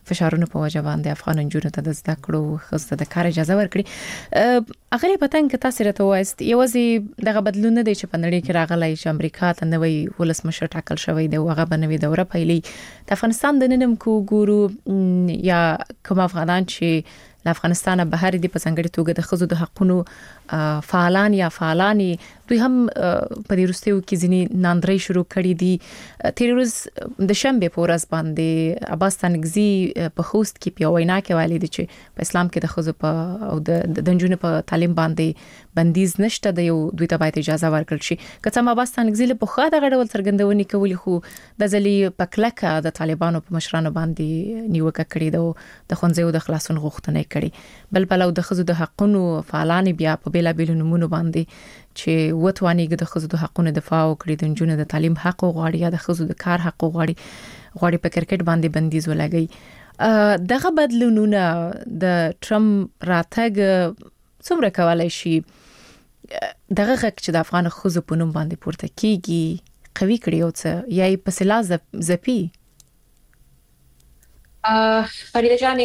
S3: فشارونو په وجه باندې افغان جنونو ته د زده کړو خسته د کار اجازه ورکړي اغلی پتن کې تاسو راته وایست یوازې دغه بدلون نه دی چې په نړۍ کې راغلی چې امریکا ته نوې ولسمشر ټاکل شوی دی او هغه بنوي دوره پیلي د افغانستان د ننم کو ګورو یا کوم افغانان چې له افغانستان بهر دي په څنګه توګه د خزو د حقونو فعالان یا فعالانی دوی هم په دې وروستیو کې ځینی ناندري شروع کړي دي تیر ورځ د شنبه په ورځ باندې عباس تنگزي په خوست کې په وینا کې ویلي دي چې په اسلام کې د خزو په او د دنجونو په تعلیم باندې بندیز نشته د یو دوی ته باید اجازه ورکړل شي که څنګه عباس تنگزي له په خا د غړول څرګندونې کوي خو د ځلې په کلکه د طالبانو په مشرانو باندې نیوکه کړې ده د خونځو د خلاصون غوښتنه کړي بل بل د خزو د حقونو فعالان بیا په بیلا بیل نمونه باندې چې وټوانیګ د خزو د حقونو دفاع وکړي د جنونو د تعلیم حق غواړي یا د خزو د کار حق غواړي غواړي په کرکټ باندې بندیز ولګي دغه بدلونونه د ټرمپ راتګ څومره کولای شي دغه حق چې د افغان خزو په نوم باندې پورته کیږي قوي کړي او څه یا په سلا زپی
S4: فریده جانی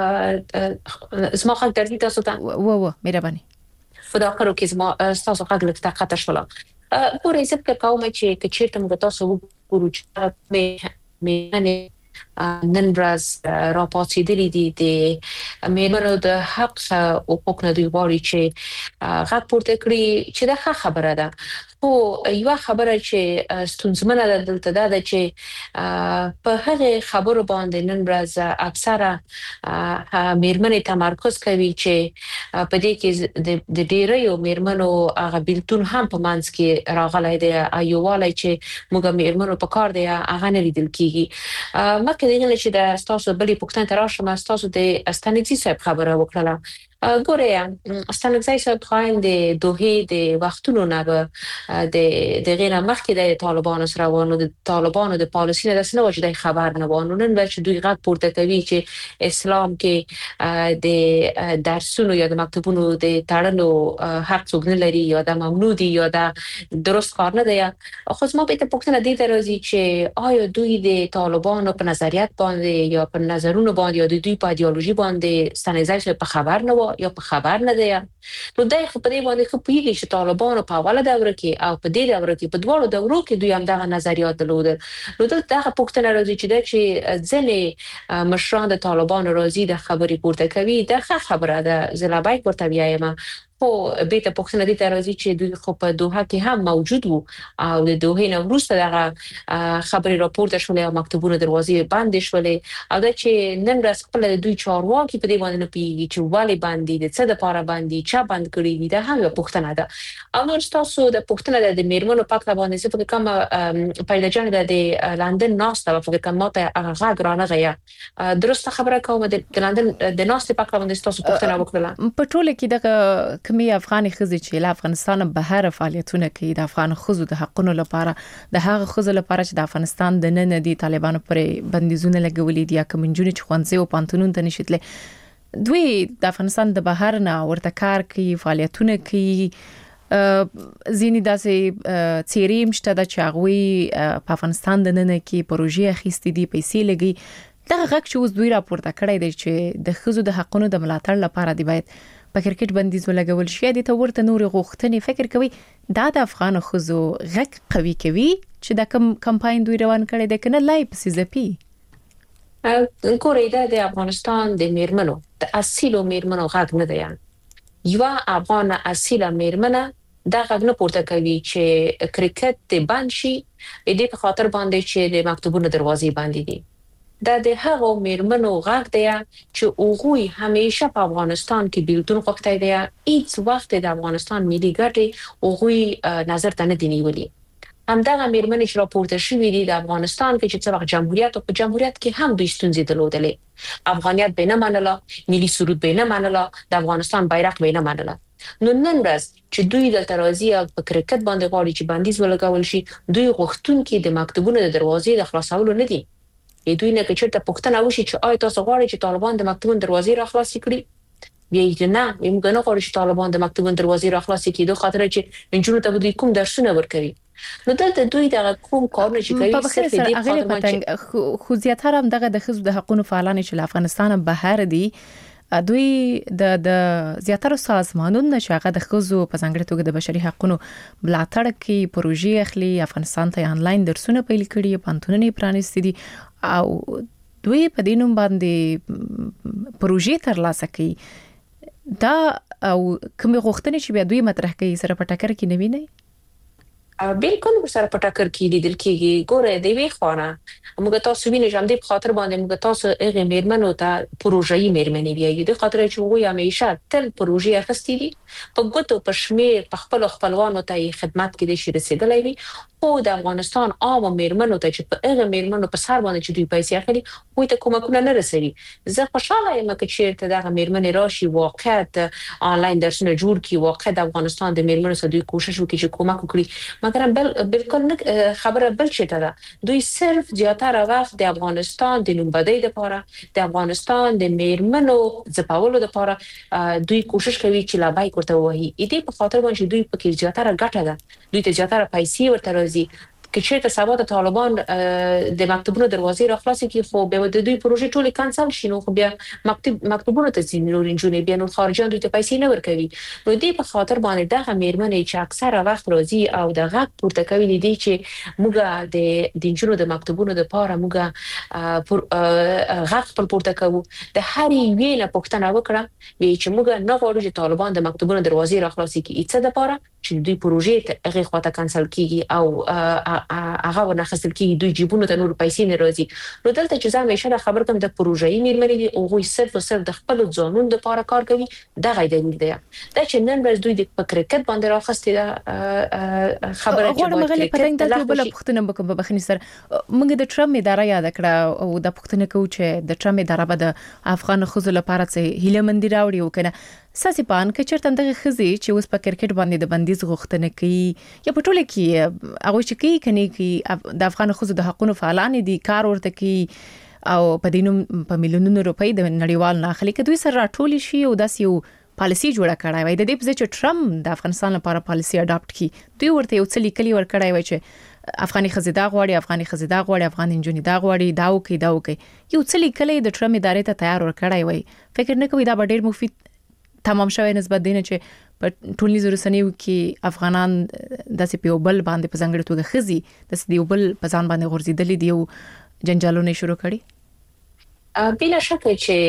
S4: زما خلک درځي تاسو ته
S3: و و مهرباني
S4: فداخلو کې زما تاسو خلک لکه طاقت شولا پورې زه فکر کوم چې کچېرته موږ تاسو وګورو چې مې نه نن ورځ راپاتېدلې دي د میرمنو د حق او حقوق نه دی غواړي چې غږ پورته کړي چې دا خبره ده خو یو خبره چې ستونزمنه ده دلته دا چې په هغه خبرو باندې نن ورځ اکثره میرمنې تمرکز کوي چې په دې کې د ډیرو میرمنو هغه بیلتون هم په منځ کې راغلی دی ایواله چې موږ میرمنو په کار دی هغه نه لیدل کیږي مکه دغه چې د تاسو بلې پوښتنه تراشم تاسو د استانګزي صاحب خبره وکړه ګوره استانګزي صاحب خاين د دوه د وختونو نه به د د غیر مخکې د طالبانو سره ونه د طالبانو د پالیسي نه داسنه وجه خبر نه ونه نن چې دوی غږ پورته کوي چې اسلام کې د درسونو یا د مکتبونو د تړلو حق څوک نه لري یا د ممنوع دي یا د درست کار نه دی خو ما به ته پوښتنه دي ترازی چې آیا دوی د طالبانو په نظریات باندې یا په نظرونو باندې یا د دوی په ایدئولوژي باندې استانګزي په خبر نه یا په خبر نه دی نو دای خو په دې باندې خو پیږي چې طالبانو په اوله دوره کې او په دې دوره کې په دوه دورو کې دوی هم دغه نظریات درلودل نو دغه پوښتنه راځي چې د چې ځنې مشران د طالبانو راځي د خبرې پورته کوي دغه خبره ده زلابای ورته بیایم خو به ته پوښتنه دي راځي چې دوی خو په دوحه کې هم موجود وو او د دوحه نو وروسته دغه خبري راپورته شولې او مکتوبونه دروازې بندې شولې او دا چې نن ورځ خپل دوی چارواکي په دې باندې نه پیږي چې والي باندې د څه د پاره باندې چا بند کړی دی دا هم یو پوښتنه ده او نو تاسو د پوښتنه د میرمنو پاک باندې څه فکر کوم پیدا جان د لندن ناسته په فکر کوم ته هغه غرانه غیا درسته خبره کوم د لندن د ناسته پاک باندې تاسو پوښتنه وکړه
S3: په ټوله کې دغه کمی افغاني خزي چې له افغانستان بهر فعالیتونه کوي د افغان خزو د حقونو لپاره د هغه خزو لپاره چې د افغانستان د نن دي طالبانو پر بندیزونه لګولې دي یا کومنجونی چې خوانځي او پانتونون ته نشیتله دوی د افغانستان د بهر نه ورته کار کوي فعالیتونه کوي زینی داسې چیرې مشته د چاغوي په افغانستان د نن کې پروژې اخیستې دي پیسې لګي دا غږ چې اوس دوی راپورته کړی دی چې د خزو د حقونو د ملاتړ لپاره دی باید په کرکټ بندیز ولګول شي د تورته نور غوښتنې فکر کوي دا د افغان خزو غږ قوي کوي چې د کم کمپاین دوی روان کړي د کنه لای پسې زپی
S4: ګورې دا د افغانستان د میرمنو د اصیلو میرمنو غږ نه دی یو افغان اصیله میرمنه دا غږ نه پورته کوي چې کرکټ د بند شي دې په خاطر باندې چې د مکتبونو دروازې باندې دي دا د هغو میرمنو غږ دی چې اوغوی همیشه په افغانستان کې بیلتون غوښتي دی هیڅ وخت د افغانستان ملي ګټې اوغوی نظر ته نه دی نیولي همدغه میرمنې چې راپورته شوې دي د افغانستان کې چې څه وخت جمهوریت او په جمهوریت کې هم دوی ستونزې درلودلې افغانیت به نه منله ملي سرود به نه منله د افغانستان بیرغ به نه منله نو نن ورځ چې دوی د ترازی په کرکټ باندې غواړي چې بندیز ولګول شي دوی غوښتونکي د مکتبونو د دروازې د خلاصولو نه دي دوی نه کې چرته پوښتنه وشي چې آیا تاسو غواړئ چې طالبان د مکتبونو دروازې را خلاص کړي بیا نه موږ نه غواړو چې طالبان د مکتبونو دروازې را خلاص کړي دوه خاطر چې انجونو ته دوی کوم درسونه ورکوي نو دلته دوی د کوم کارونه چې کوي
S3: په بخیر سره هغه پتنګ خو زیاتره هم دغه د خزو د حقوقو فعالان چې افغانستان بهر دي دوی د د زیاتره سازمانونو شاغه د خزو په ځانګړي توګه د بشري حقوقو ملاتړ کوي پروژې اخلي افغانستان ته آنلاین درسونه پیل کړي پانتونونه پرانیستي دي او دوی په دینوم باندې پروژې ترلاسه کوي دا او کوم غوښتنې چې بیا دوی مطرح کوي سره په ټکر کې نه ویني
S4: بالکل سره په ټکر کې لیدل کېږي ګوره دی وی خانه موږ تاسو وینئ چې هم د خاطر باندې موږ تاسو هغه میرمنو ته پروژې میرمنې ویایي د خاطر چې وګورئ همیشه تل پروژې اخستې دي په ګوتو په شمیر په خپل خپلوانو ته خدمت کې دي چې رسیدلې وي خو د افغانستان عام میرمنو ته چې په هغه میرمنو په سر باندې چې دوی پیسې اخلي وي ته کومکونه نه رسېږي زه خوشاله یم چې ته دغه میرمنې راشي واقعیت آنلاین درسونه جوړ کړي واقعیت د افغانستان د میرمنو سره دوی کوشش وکړي چې کومک وکړي مګر بل بالکل خبره بل شي ته دوی صرف زیاتره وخت د افغانستان د نومبدۍ لپاره د افغانستان د میرمنو ځپاولو لپاره دوی کوشش کوي چې لا بای کوته وایي دې په خاطر باندې دوی په کې زیاتره ګټه ده دوی ته زیاتره پیسې ورته راځي کې چې ته سبا د طالبان د مکتبونو دروازې را خلاصې کی خو به د دوی پروژې ټولې کانسل شي نو خو بیا مکتب مکتبونو ته ځین نور انجونې بیا نو خارجان دوی ته پیسې نه ورکوي نو دې په خاطر باندې دغه میرمنې چې اکثره وخت راځي او د غږ پورته کوي دي چې موږ د د انجونو د مکتبونو د پاره موږ غږ خپل پورته کوو د هر یوې نه پوښتنه وکړه چې موږ نه غواړو چې طالبان د مکتبونو دروازې را خلاصې کی څه د پاره چې دوی پروژې ته هغه خواته کانسل کیږي او هغه ورنخستل کیږي دوی جیبونو ته نور پیسې نه راځي نو دلته چې زما همیشه خبر کوم د پروژې میرمنې دي او غوي صرف او صرف د خپل ځانون د لپاره کار کوي دا غي دلیل دی دا چې نن ورځ دوی د کرکټ باندې راخستې ده خبره چې
S3: موږ پرنګ د بل پښتنه بکم په بخنی سره موږ د ټرمپ اداره یاد کړه او د پښتنه کو چې د ټرمپ اداره به د افغان خزو لپاره څه هیله مندي راوړي وکنه ساسي پان کې چرته دغه خزي چې اوس په کرکټ باندې د بندیز غوښتنه کوي یا په ټوله کې هغه چې کوي کني کې د افغان خزو د حقوقو فعالان دي کار ورته کوي او په دینو په میلیونونو روپۍ د نړیوال ناخلي کې دوی سره راټول شي او داس یو پالیسی جوړه کړای وای د دې په چې ټرمپ د افغانستان لپاره پالیسی اډاپټ کړي دوی ورته یو څه لیکلي ور کړای وای چې افغاني خزیدا غواړي افغاني خزیدا غواړي افغان انجونی دا غواړي دا وکي دا وکي یو څه لیکلي د ټرمپ ادارې ته تیار ور کړای وای فکر نه کوي دا ډېر مفید تمام شوی نسبت دینه چې په ټولنیزو رسنیو کې افغانان د سپیو بل باندې په ځانګړي توګه خزي د سپیو بل په ځان باندې غورځیدلې دی او جنجالونه شروع کړي
S4: بلا شک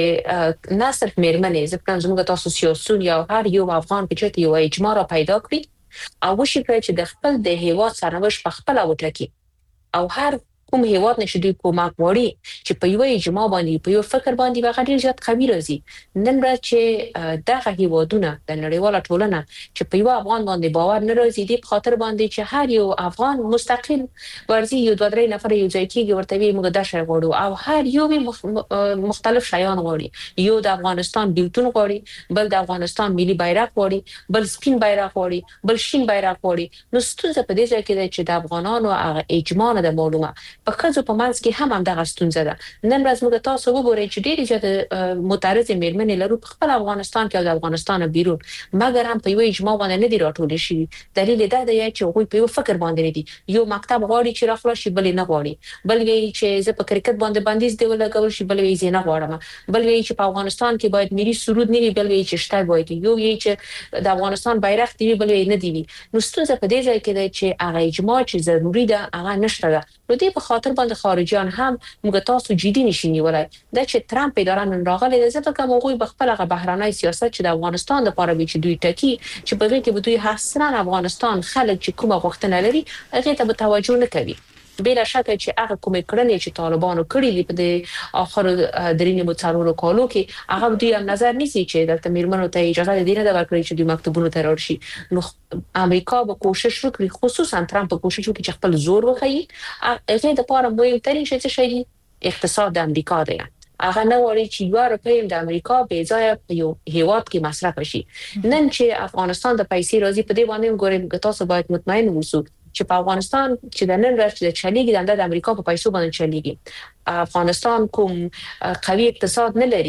S4: چې نه صرف میرمنې زپلان زموږ تاسو سیاسون یا هر یو افغان په چته یو اجماع را پیدا کړی او وشي چې د خپل د هیواد سرنوشت په خپل وټکی او هر کوم هیواد نشي دوی کومک وړي چې په یو اجماع باندې په یو فکر باندې به ډیر زیات قوي راځي نن ورځ چې دغه هیوادونه د نړیواله ټولنه چې په یو افغان باندې باور نه راځي دی په خاطر باندې چې هر یو افغان مستقل ورزي یو دوه درې نفر یو ځای کېږي ورته وي موږ د شای غواړو او هر یو مختلف شایان غواړي یو د افغانستان بیلتون غواړي بل د افغانستان ملي بیرغ غواړي بل سپین بیرغ غواړي بل شین بیرغ غواړي نو ستونزه په دې ځای کې چې د افغانانو هغه اجماع نه د معلومه په خځو په منځ کې هم هم دغه ستونزه ده نن ورځ موږ تاسو وګورئ چې ډېری چې معترض میرمنې لرو په خپل افغانستان کې او د افغانستان بیرون مګر هم په یو اجماع باندې نه دی راټول شي دلیل دا دی چې هغه په یو فکر باندې دي یو مکتب غواړي چې راخلا شي بل نه غواړي بل وی چې زه په کرکټ باندې بندیز دی ولګول شي بل وی زه نه غواړم بل وی چې په افغانستان کې باید ملي سرود نه وي بل وی چې شته باید یو وی چې د افغانستان بیرغ دی بل وی نه دی نو ستونزه په دې ځای کې ده چې هغه اجماع چې ضروری ده هغه نشته ده نو دې په خاطر باندې خارجيان هم موږ تاسو جدي نشي نیولای دا چې ترامپ اداره نن راغلی د زړه کوم غوي بخپل غ بهراني سیاست چې د افغانستان لپاره به چې دوی ټکی چې په دې کې به دوی حسنا افغانستان خلک چې کومه غوښتنه لري هغه ته به توجه نه کوي بلا شک چې هغه کومې کړنې چې طالبانو کړې دي په د اخر درینې متصارو کولو کې هغه دوی هم نظر نیسي چې د میرمنو ته اجازه دي نه ورکړي چې د مکتبونو ته راشي نو امریکا به کوشش وکړي خصوصا ترامپ به کوشش وکړي چې خپل زور وخی هغه د پاره مهم ترين شي چې اقتصاد د امریکا دی هغه نه وړي چې یو روپیم د امریکا به ځای په یو هیواد کې مصرف شي نن چې افغانستان د پیسې راځي په دې باندې ګورم تاسو باید مطمئن اوسئ چې په افغانستان چې د نن ورځ د چلیږي د امریکا په پیسو باندې چلیږي افغانستان کوم قوي اقتصاد نه لري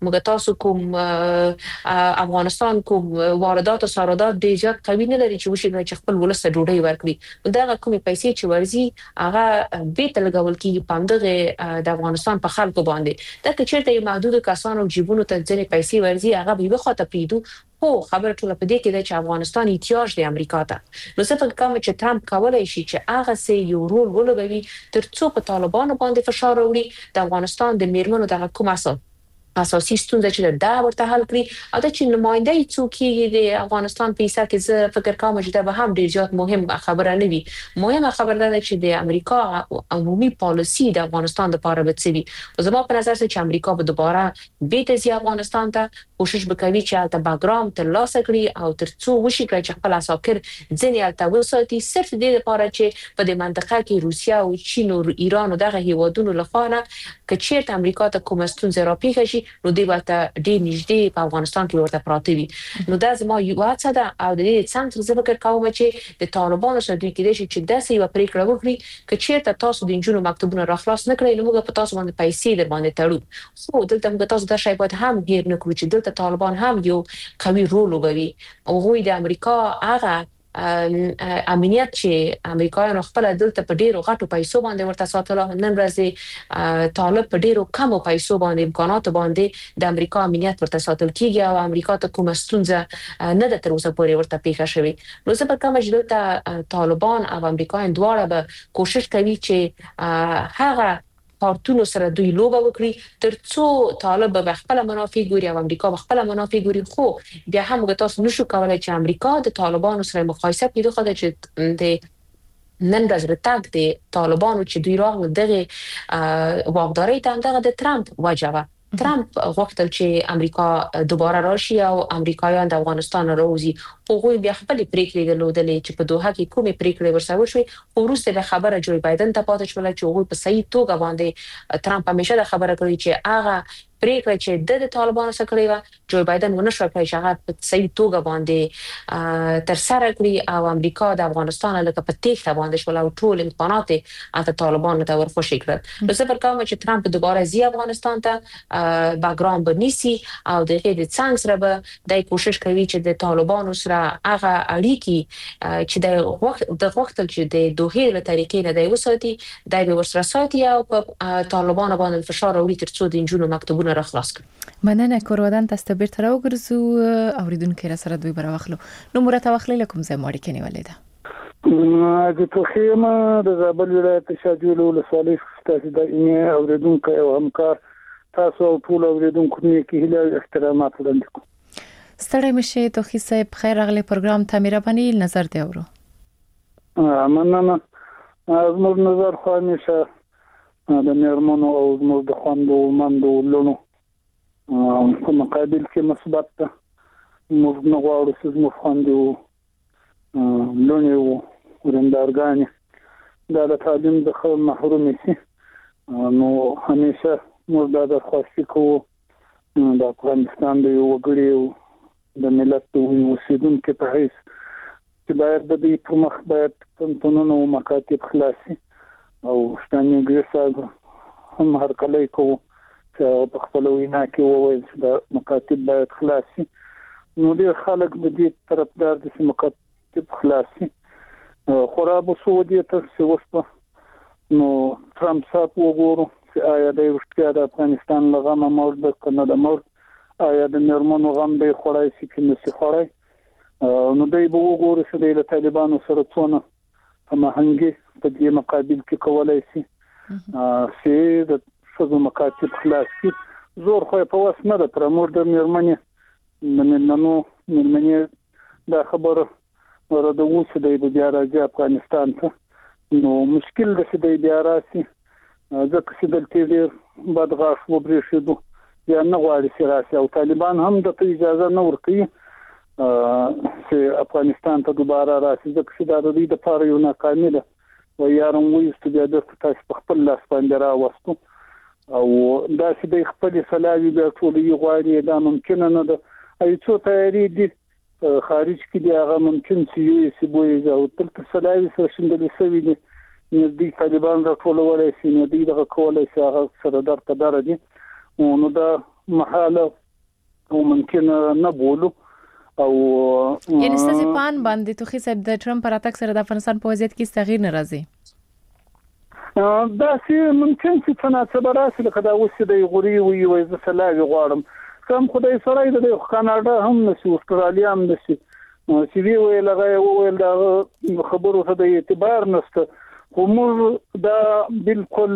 S4: موږ تاسو کوم افغانستان کوم واردات او صادرات ډیر زیات قوي نه لري چې وشي چې خپل ولس ته ډوډۍ ورکړي. دا کومې پیسې چې ورزي هغه به تلګول کیږي پاندغه د افغانستان په خلکو باندې. دا چې چیرته محدود کسانو جیبونو ته ځنې پیسې ورزي هغه به وخته پیدو. خو خبر ټول په دې کې د افغانستان احتیاج دی امریکا ته. نو څه فکر کوم چې ترامپ کولای شي چې هغه سي یو رول ولوبوي ترڅو په طالبانو باندې فشار راوړي د افغانستان د میرمنو د حقوقو مسایل اساسي ستونزه چې دا ورته حل کړي او د چې نماینده څوک یې د افغانستان په حساب کې زه فکر کوم چې دا به هم ډیر زیات مهم خبره نه وي. مهمه خبره ده چې د امریکا عمومي پالیسی د افغانستان لپاره به څه وي. زما په نظر چې امریکا به دوباره بیت زی افغانستان ته کوشش وکړي چې د باګرام تر لاسه کړي او ترڅو وشي چې خپل اساکر ځنې الته وساتي صرف د لپاره چې په دې منطقه کې روسیا او چین او ایران او دغه هیوادونو لخوا کچېرته امریکا ته کوم ستونزه راپیښ شي نو دی ورته ډیر نږدې په افغانستان کې ورته پراته وي. نو دا زما یو څه ده او د دې څنګه زه فکر کوم چې د طالبانو سره دوی کې چې داسې یو پریکړه وکړي کچېرته تاسو د انجونو مکتوبونه راخلاص نه کړئ نو موږ په تاسو باندې پیسې در باندې تړو. خو دلته موږ تاسو دا شی باید هم هیر نه کړو چې دلته طالبان هم یو قوي رول وبوي او غوی د امریکا هغه امنیت چې امریکایانو خپل دلته په ډیرو غټو پیسو باندې ورته ساتلو نن ورځ طالب په ډیرو کمو پیسو باندې امکانات باندې د امریکا امنیت ورته ساتل کیږي او امریکا ته کومه ستونزه نه ده تر اوسه پورې ورته پیښه شوې. نو زه په کومه چې دلته طالبان او امریکایان دواړه به کوشش کوي چې هغه پارتونو سره دوی لوبه وکړي ترڅو طالب به خپل منافع ګوري او امریکا به خپل منافع ګوري. خو بیا هم موږ تاسو نشو کولای چې امریکا د طالبانو سره مقایسه کړي خو د د نن ورځ رتګ د طالبانو چې دوی راغله دغه واکداري ته دغه د ترامپ وجوه. ترامپ غوښتل چې امریکا دوباره راشي او امریکایان د افغانستان راوځي. خو بیا خپل پریکړې درلودلې چې په دوحه کې کومې پریکړې ورسره وشوي. خو وروسته د خبره جوی بایدن ته پاتې شول چې هغه په صحیح توګه باندې ترامپ همیشه د خبره کوي چې هغه پریکړه چې د طالبانو سره کړې و جوی بایدن ونه شو کړی چې هغه په صحیح توګه باندې تر سره کړی او امریکا د افغانستان لکه په تیښته باندې شول او ټول امکانات د طالبانو ته ورخوشي کړل. نو زه فکر کوم چې ترامپ دوباره زی افغانستان ته باګراوند بنيسي او د دې څنګه سره به د کوشش کوي چې د طالبانو سره هغه اړیکی چې د وخت د وخت چې د دوه له طریقې نه دی وساتي د به ورسره ساتي او په طالبانو باندې فشار راوړي ترڅو د انجونو مکتوبونه راخلاص کړي.
S3: مننه کورودان تاسو ته بیرته راوګرځو اوریدونکو را سره دوی براوخلو نو مرته واخلې لکم زه ماړی کني ولې ده
S8: اګه ته خیمه د زابل ولایت شاجول ولسوالۍ تاسو د اینه اوریدونکو او همکار تاسو ټول اوریدونکو کې هله احترامات وړاندې کوم.
S3: ستړی مشه توخی صاحب خیر راغلی پروګرام ته مهرباني نظر دی اورو.
S8: مننه زموږ نظر خو همیشه د میرمنو او زموږ د خوندو مندو لونو په مقابل کې مثبت ده. موږ نه غواړو چې زموږ خوندو لونې او ورندارګانې دا د تعلیم څخه محروم شي. نو همیشه موږ دا درخواست کوو د افغانستان د یو وګړي د ملت د اوسیدونکو په حیث چې باید د دې په مخ باید پنځونو مکاتب خلاصي او شتانې ګرځا هم هر کله کوو چې په خپل وینا کې وویل چې د مکاتب باید خلاصي. نو ډېر خلک د دې طرفدار دي چې مکاتب خلاصي. خراب سعودي ته څه وسته نو ترامپ صاحب وګورو چې آیا د روسیا د افغانستان لغمه مورد د کنه د مورد آیا د میرمنو غم به خړای شي چې نسی خړای. نو دوی به وګوري چې د طالبانو سره څونه هماهنګي په دې مقابل کې کولای شي چې د څو مکاتب خلاص کړي. زور خو په واس نه ده پرمور د میرمنې د میرمنو میرمنې دا خبره ورته وڅ د بیا راځي افغانستان ته. نو مشکل ده چې د بیا راسي ځکه چې دلته ډېر بدغاښ وبرېښېدو یا نه غواړي چې راسي او طالبان هم د اجازه نه ورکوي چې افغانستان ته دوباره راسي ځکه چې دا د دې لپاره یو ناکامي ده. ویارم وایي بیا د تاسو په خپل لاس باندې راوستو او دا چې د خپل سلاوي بیا ټول یې غواړي دا ممکن نه ده. ای څو تیاری دي خارج کې دی هغه ممکن چې یو سی بوې او تل سلاوي سره شندل شوی دي. نو د طالبان راټولولای شي نو دوی دغه کولای شي هغه سره درته دره دي. نو دا محاله او ممکن نه بولو او
S3: یعنی ستاسو پان باندې توخی صاحب د ټرمپ پر اتاک سره د افغانستان په وضعیت کې تغییر نه راځي
S8: دا چې ممکن چې تناسب راسي لکه دا اوس د غوري وي وي ز سلاوي غواړم کوم خدای سره د کاناډا هم نشي استرالیا هم نشي چې وی وی لغه ویل دا خبرو ته د اعتبار نشته خو موږ دا بالکل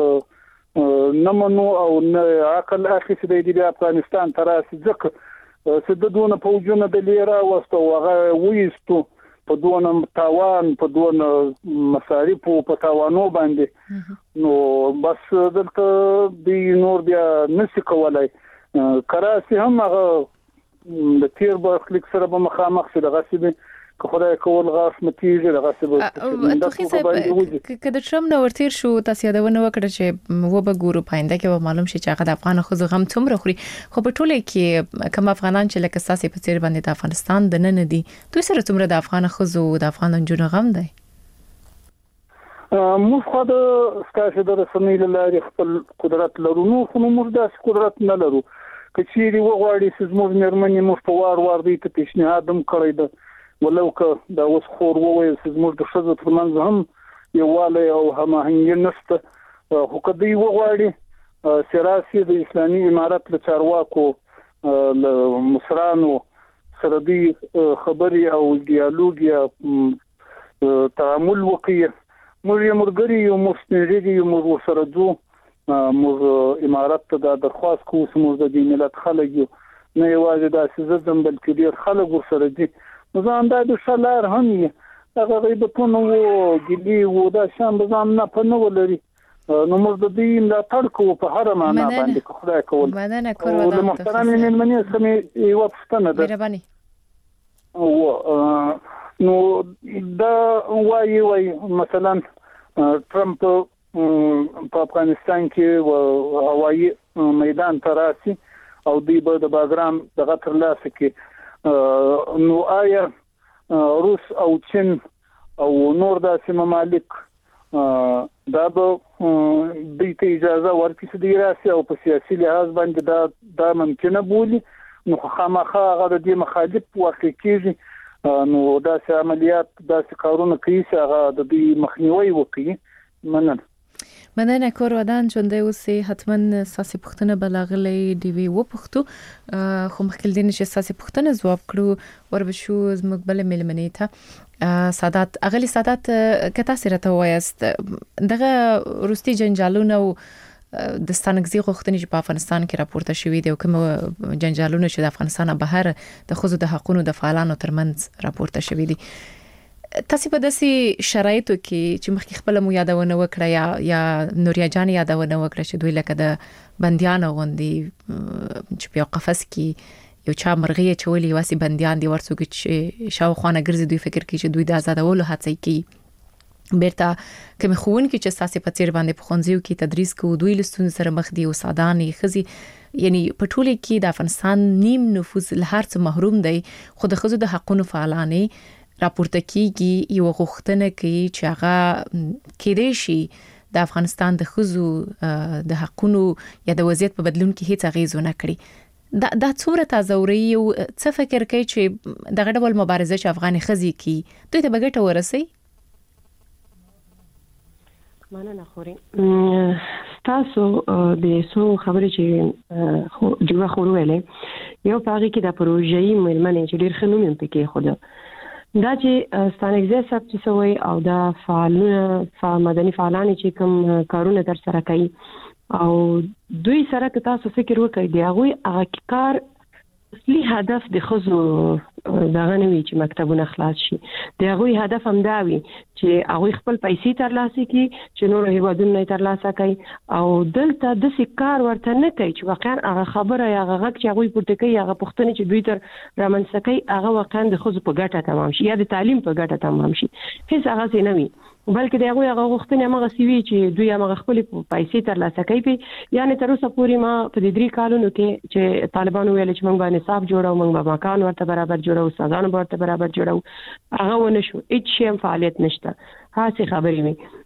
S8: نمنو او عقل اخی چې د افغانستان تراسي ځکه چې د دونه فوجونه د لیرا واستو هغه وېستو په دونه تاوان په دونه مصارف په تاوانو باندې نو بس دلته د نور بیا نشي کولای کراسي هم هغه د تیر برخلیک سره به مخامخ شي دغه څه که خدای کول غاښ متیږي دغه څه به
S3: توخی صاحب که د ټرمپ نو ورتیر شو تاسو یادونه وکړه چې و به ګورو پاینده کې به معلوم شي چې هغه د افغان خو غم څومره خوري خو په ټوله کې کوم افغانان چې لکه ساسي په تیر باندې د افغانستان د نن دي دوی سره څومره د افغان خو د افغان جنونو غم دی
S8: موږ خو د ستاسو د رسنۍ لارې خپل قدرت لرو نو خو موږ داسې قدرت نه لرو که چیرې وغواړي چې زموږ مېرمنې موږ په وار وار دی ته پیشنهاد هم کړی ده ولو که دا اوس خور وویل چې زموږ د ښځو ترمنځ هم یووالی او هماهنګي نشته خو که دوی وغواړي سراسي د اسلامي امارت له چارواکو له مشرانو سره دوی خبرې او ډیالوګ یا تعامل وکړي موږ یې ملګري یو موږ سپینږیري یو موږ ورسره ځو موږ امارت ته دا درخواست کوو چې موږ د دې ملت خلک یو نه یوازې داسې زه ځم بلکې ډېر خلک ورسره دي ځان دا د شلار هم هغه غیبتونه وو ګلی وو دا شان بزام نه په نو لري نو موږ د دې لا تړکو په هر معنا باندې خدای کول
S3: مننه کور ودا
S8: محترم من منی سمې یو پښتنه ده
S3: مهرباني
S8: او نو دا وایي وایي مثلا ټرمپ په افغانستان کې هوایي میدان تراسي او دوی به د باګرام دغه ترلاسه کې نو آیا روس او چین او نور داسې ممالک دا به دوی ته اجازه ورکړي چې دوی راسي او په سیاسي لحاظ باندې دا دا ممکنه بولي نو خامخا هغه د دې مخالف واقع کېږي نو داسې عملیات داسې کارونه کوي چې هغه د دې مخنیوي وکړي مننه
S3: مننه کور ودان چونده اوسې حتما ساسي پښتنه بلاغلې دی وی و پښتو خو مخکې دین چې ساسي پښتنه جواب کړو وربشو زموږ بل ملمنې ته سادات اغلی سادات کته سره ته وایست دغه روستي جنجالونه او د ستانګزي غوښتنې چې په افغانستان کې راپورته شوې دي او کوم جنجالونه چې د افغانستان بهر د خزو د حقوقو د فعالانو ترمنځ راپورته شوې دي تاسو په داسې شرایطو کې چې مخکې خپل مو یادونه وکړه یا یا نوریا جان یادونه وکړه چې دوی لکه د بنديانو غوندي چې په قفس کې یو چا مرغۍ چولې واسي بنديان دي ورڅوګ چې شاوخوانه ګرځي دوی فکر کوي چې دوی د آزادولو هڅه کوي بیرته کوم خون کې چې تاسو په تیر باندې په خونځیو کې تدریس کوو دوی لستون سره مخ دي او سادانې خزي یعنی په ټوله کې د افغانستان نیم نفوذ له هر څه محروم دی خو د خزو د حقوقو فعالانه راپورته کیږي یو غوښتنه کوي چې هغه کېدې شي د افغانستان د خزو د حقوقو یا د وضعیت په بدلون کې هیڅ اغیزه نه کړي دا د څوره تازوري او څه فکر کوي چې دغه ډول مبارزه چې افغان خزي کی دوی ته بغټه ورسي
S5: مننه خوري تاسو د سو خبرې چې خو دیوه خورو ویلې یو پاره کې د پروژې ملمنې چې ډیر خنوم پکې خو دا چې ستانګزي سب چې سوی او دا فعالونه فعال مدني فعالان چې کوم کارونه تر سره کوي او دوی سره که تاسو فکر وکړئ دی هغه هغه کار اصلي هدف د خزو دغه نوي چې مکتبونه خلاص شي د هغه هدف هم دا وي چې هغه خپل پیسې ترلاسه کړي چې نور هیوادونه ترلاسه کړي او دلته د سکار ورته نه کوي چې واقعا هغه خبره یا هغه چې هغه پورته کوي هغه پښتني چې دوی تر رامنځته کوي هغه واقعا د خزو په ګټه تمام شي یا د تعلیم په ګټه تمام شي هیڅ هغه څه نه وي بلکې دا هغه غوښتنه هغه سوي چې دوی هغه خپل پیسې ترلاسه کوي یعنی تر اوسه پورې ما په دې درې کالونو کې چې طالبانو ویل چې موږ باندې صاحب جوړو موږ به مکان ورته برابر جوړو سازانو ورته برابر جوړو هغه ونه شو هیڅ شی فعالیت نشته هڅه خبرې مې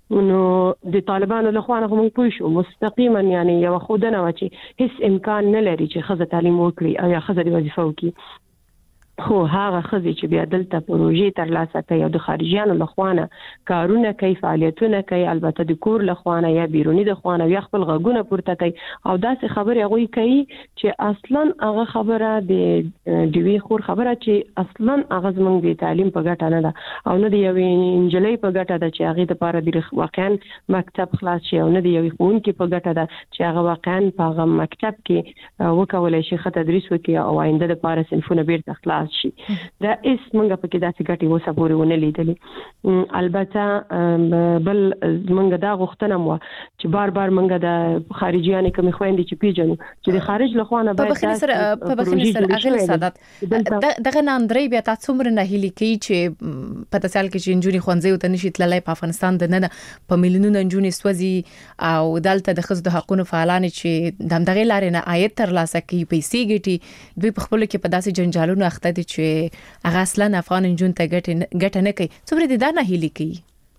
S5: نو د طالبانو له خوا نه موږ پوه شو مستقیما یعنی یو خودنه و چې هیڅ امکان نه لري چې خزه تعلیم وکړي او یا خزه د وظیفه وکړي خو هغه خزه چې بیا دلته پروژې تر لاسه کوي او د خارجيانو له خوا نه کارونه کوي فعالیتونه کوي البته د کور له خوا نه یا بیرونی د خوا نه یا خپل غږونه پورته کوي او داسې خبره غوي کوي چې اصلا هغه خبره د دوی خور خبره چې اصلا هغه زمونږ د تعلیم په ګټه نه ده او نه د یو انجلۍ په ګټه ده چې هغه د لپاره د واقعا مکتب خلاص شي او نه د یو ښوونکي په ګټه ده چې هغه واقعا په هغه مکتب کې وکولای شي ښه تدریس وکړي او آینده د لپاره صنفونه بیرته خلاص شي دا اس منګه پکې داسې ګټي وسه پورې ونه لیدلې البته بل منګه دا غوښتنه مو چې بار بار منګه د خارجيانو کوم خويندې چې پیژنو چې د خارج له خوانه
S3: باید په بخښنه سره په بخښنه سره اغل سادات دغه ناندري بیا تاسو مر نه هلي کوي چې په تاسو کې چې انجونی خوانځي او تنشي تللای په افغانستان د نه په ملیونونو انجونی سوځي او دلته د خزو د حقوقو فعالان چې د دغه لارې نه عاید تر لاسه کوي پیسې ګټي دوی په خپل کې په داسې جنجالونو اخته دي چې هغه اصلا افغان انجون ته ګټه نه کوي څومره دي دا نه هلي کوي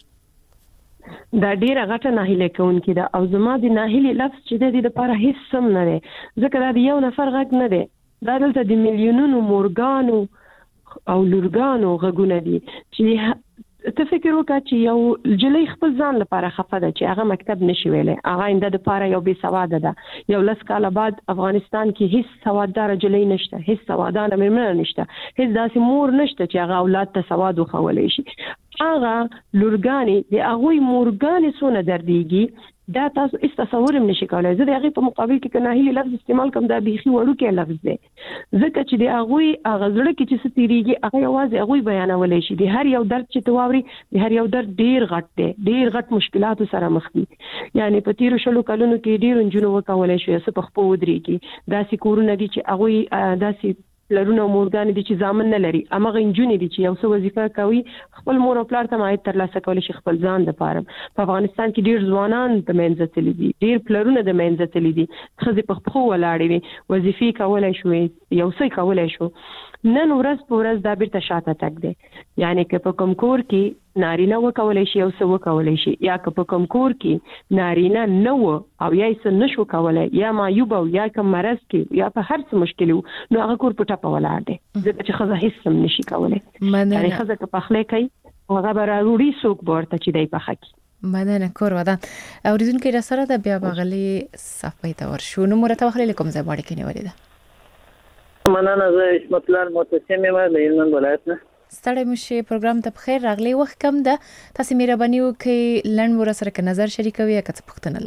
S5: دا ډیره غټه نه هلي کوونکی دا او زما د نه هلي لفظ چې د دې لپاره هیڅ سم نه دی ځکه دا یو نفر غږ نه دی دا دلته د میلیونونو مورګانو او لورګانو غږونه دي چې ته فکر وکړه چې یو جلې خپل ځان لپاره خفه ده چې هغه مکتب نشي ویلې هغه انده د لپاره یو بي سواده ده یو لس کال بعد افغانستان کې هیڅ سواددار جلې نشته هیڅ سوادانه مېرمن نشته هیڅ داسې مور نشته چې هغه اولاد ته سواد وخولې شي هغه لورګانی د هغه مورګانی سونه درديږي دا تاسو هیڅ تصور هم نشئ کولای زه د هغه په مقابل کې کنه هی لفظ استعمال کوم دا بيخي وړو کې لفظ دی ځکه چې د هغه غزړه کې چې ستېریږي هغه یوازې هغه بیانولای شي د هر یو درد چې تووري د هر یو درد ډیر غټ دی ډیر غټ مشکلات سره مخ دي یعنی په تیر شلو کلونو کې ډیر انجونو وکولای شي چې په خپل ودرېږي داسې کورونه دي چې هغه داسې لرونه مورګان دي چې ځامن نه لري امغه انجونی دي چې یو څه وظیفه کوي خپل مور او پلار ته مایت تر لاسه کول شي خپل ځان د پاره په افغانستان کې ډیر ځوانان د منځ تللی دي ډیر پلرونه د منځ تللی دي خزي په خپل ولاړې وي وظیفه کولای شو یو څه کولای شو نن ورځ په ورځ دا بیرته شاته تک دي یعنی که په کوم کور کې نارینه وکولای شي او څه وکولای شي یا که په کوم کور کې نارینه نه و او یا یې نشو کولای یا معیوب او یا کوم مرض کې یا په هر څه مشکل نو هغه کور په ټاپه ولاړ دي ځکه چې خزه هیڅ هم نشي کولای یعنی خزه که په خله کوي هغه براروري سوق ورته چې دی په حق
S3: مننه کور ودان اوریدونکو را سره د بیا بغلی صفای ته ورشو نو مرته وخلې کوم ځای باندې کې نیولې ده
S9: مننه زه اسمت الله متصمم یم د هلمند ولایت نه
S3: ستړی مشه پروګرام ته بخیر راغلی وخت کم ده تاسو مهرباني وکړئ لند ور سره ک نظر شریکوي یا څه پوښتنه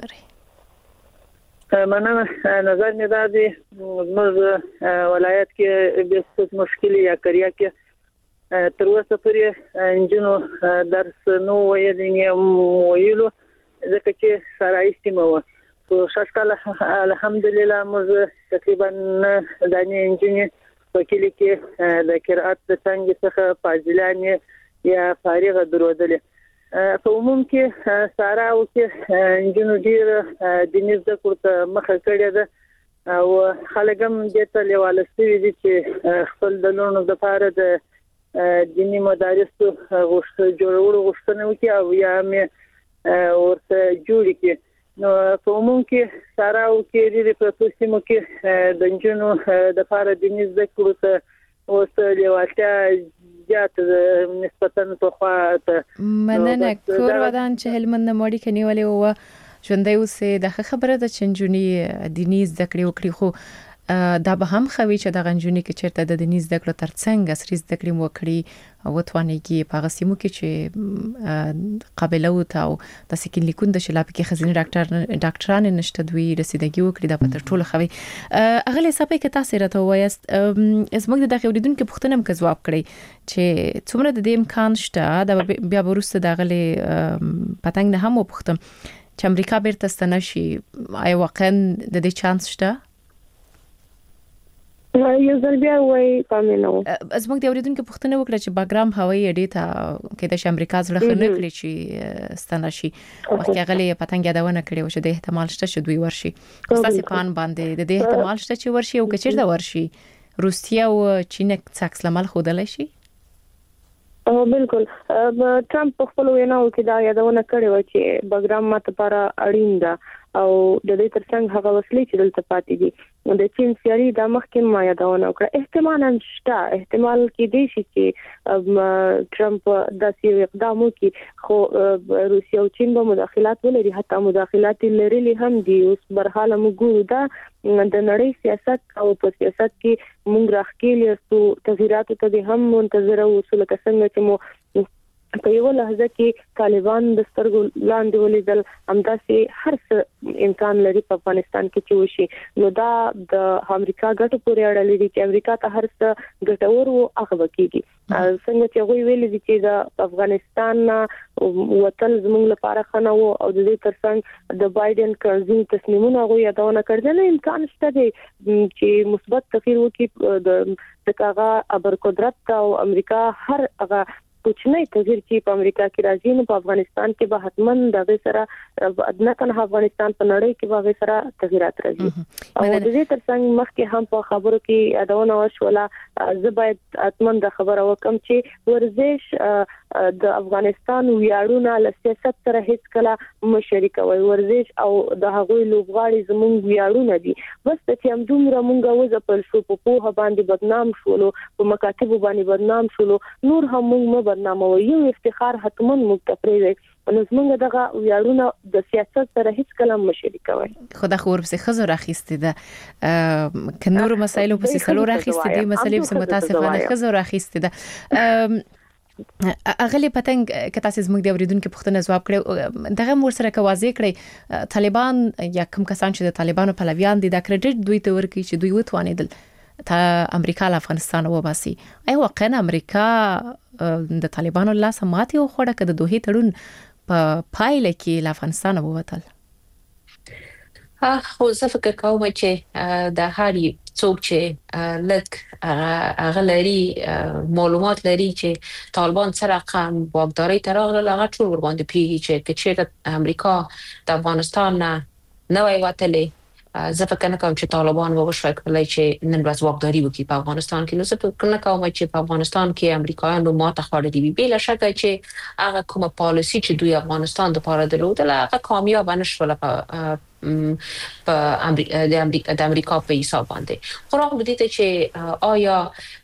S3: لري
S9: مننه نظر مې دا دی زموږ ولایت کې د څه مشکل یا کړیا کې تر اوسه پورې انجنونو درس نو ویلې نو ویلو ځکه چې سرایستي مو خو شاشکال الحمدلله موږ تقریبا د انجنیر په کلی کې د قرأت د څنګه څخه فاضلانه یا فارغه درودلې په عموم کې سارا او کې انجنیر ډیر د نږدې کوته مخه کړی ده او خلک هم د تلواله سوي دي چې خپل د لونو د پاره د دینی مدارس غوښتنه جوړول غوښتنه وکي او یا مې ورته جوړ کی نو په عموم کې سارا او کې د پروسیمو کې د انجنونو د لپاره د نږدې کوته اوس لیوالتیا زیات نسبتاً په خواته
S3: مننه کور ودان چې هلمند ماړي کني ولې و ژوندۍ اوسې د خبره د چنجونی دیني زده کړې وکړي خو دا به هم خوي چې د غنجونی کې چیرته د دیني زده کړو ترڅنګ عصري زده کړې وکړي او توانېږي په غسیمو کې چې قابلیت او د سکین لیکون د شلاب کې خزینه ډاکټر ډاکټران نشته دوی رسیدګي وکړي د پتر ټول خوي اغلی صاحب کې تاسو راته وایست زموږ د دغه اوریدونکو پوښتنه هم جواب کړی چې څومره د دې امکان شته د بیا ورسته د غلي پتنګ نه هم وپوښتم چې امریکا بیرته ستنه شي آیا واقعا د دې چانس شته
S5: یو ځل بیا وای پامنو
S3: زموږ د اوریدونکو پوښتنه وکړه چې باګرام هوایي اډې ته کې د امریکا زړه خنه کړی چې ستنه شي وخت غلي پتنګ یادونه کړی و چې د احتمال شته چې دوی ورشي تاسو پان باندې د دې احتمال شته چې ورشي او کچیر دا ورشي روسیا او چین څخه لمل خودلای شي
S6: او بالکل ټرمپ په خپل ویناو کې دا یادونه کړې و چې بګرام ماته لپاره اړین ده او د دې ترڅنګ هغه وسلې چې دلته پاتې دي د چین سیاري د مخکې ما یادونه وکړه احتمالاً شته احتمال کې دی چې ټرمپ داسې اقدام وکړي خو روسیه او چین به مداخلات ولري حتی مداخلات لري هم دي اوس برحاله موږ دا د نړۍ سیاست او په سیاست کې موږ راخکېل یو تغیرات ته هم منتظر او اصول څنګه چې مو په یو لحظه کې طالبان د سترګو لاندې ولیدل همداسې هر څه امکان لري په افغانستان کې چې وشي نو دا د امریکا ګټو پورې اړه لري چې امریکا ته هر څه ګټور او هغه کېږي څنګه چې غوي ویل دي چې د افغانستان وطن زموږ لپاره خنه وو او د دې ترڅنګ د بایدن کرزي تصمیمونه غوي یادونه کړل نه امکان شته دی چې مثبت تغییر وکړي د کاغه ابر قدرت او امریکا هر هغه کوچنی تغییر چې په امریکا کې راځي نو په افغانستان کې به حتمن د سره ادنه کنه افغانستان په نړۍ کې به سره تغیرات راځي او د دې ترڅنګ مخکې هم په خبرو کې یادونه وشوله زه باید حتمن د خبره وکم چې ورزش د افغانستان ویاړونه له سیاست سره هیڅ کله مشرک وي ورزش او د هغوی لوبغاړي زموږ ویاړونه دي بس چې هم دومره مونږه وځپل شو په پوهه باندې بدنام شولو په مکاتب باندې بدنام شولو نور هم موږ بدنام او یو افتخار حتمن موږ ته پرې نو زمونږ دغه ویاړونه د سیاست سره هیڅ کلام مشرک وي
S3: خدای خو ورپسې خزو راخېستې ده ک نور مسایلو پسې سلو راخېستې دي مسلې په متاسفانه خزو راخېستې ده اغلی پتنګ که تاسو زموږ د اوریدونکو پوښتنه ځواب کړو دغه مور سره کوازې کړی طالبان یا کوم کسان چې د طالبانو پلویان دي د کریډټ دوی ته ورکړي چې دوی وتوانیدل ته امریکا له افغانستان وباسي ای واقعا امریکا د طالبانو لاس ماتي او خوړه کده دوه تړون په پایله کې له افغانستان ووتل
S4: خو زه فکر کوم چې د هاري څوک چې لک هغه لري معلومات لري چې طالبان سره رقم واکداري تراغله هغه ټول ور باندې پیږي چې چې امریکا د افغانستان نه نوې وتلې زه فکر نه کوم چې طالبان وښوي کولای چې نن ورځ واکداري وکړي په افغانستان کې نو زه فکر نه کوم چې په افغانستان کې امریکایانو ماته خوړلې وي بل شک چې هغه کومه پالیسي چې دوی افغانستان لپاره درلودله هغه کامیاب نشوله په په امریکا د امریکا د امریکا په حساب باندې خو راغلی دي چې آیا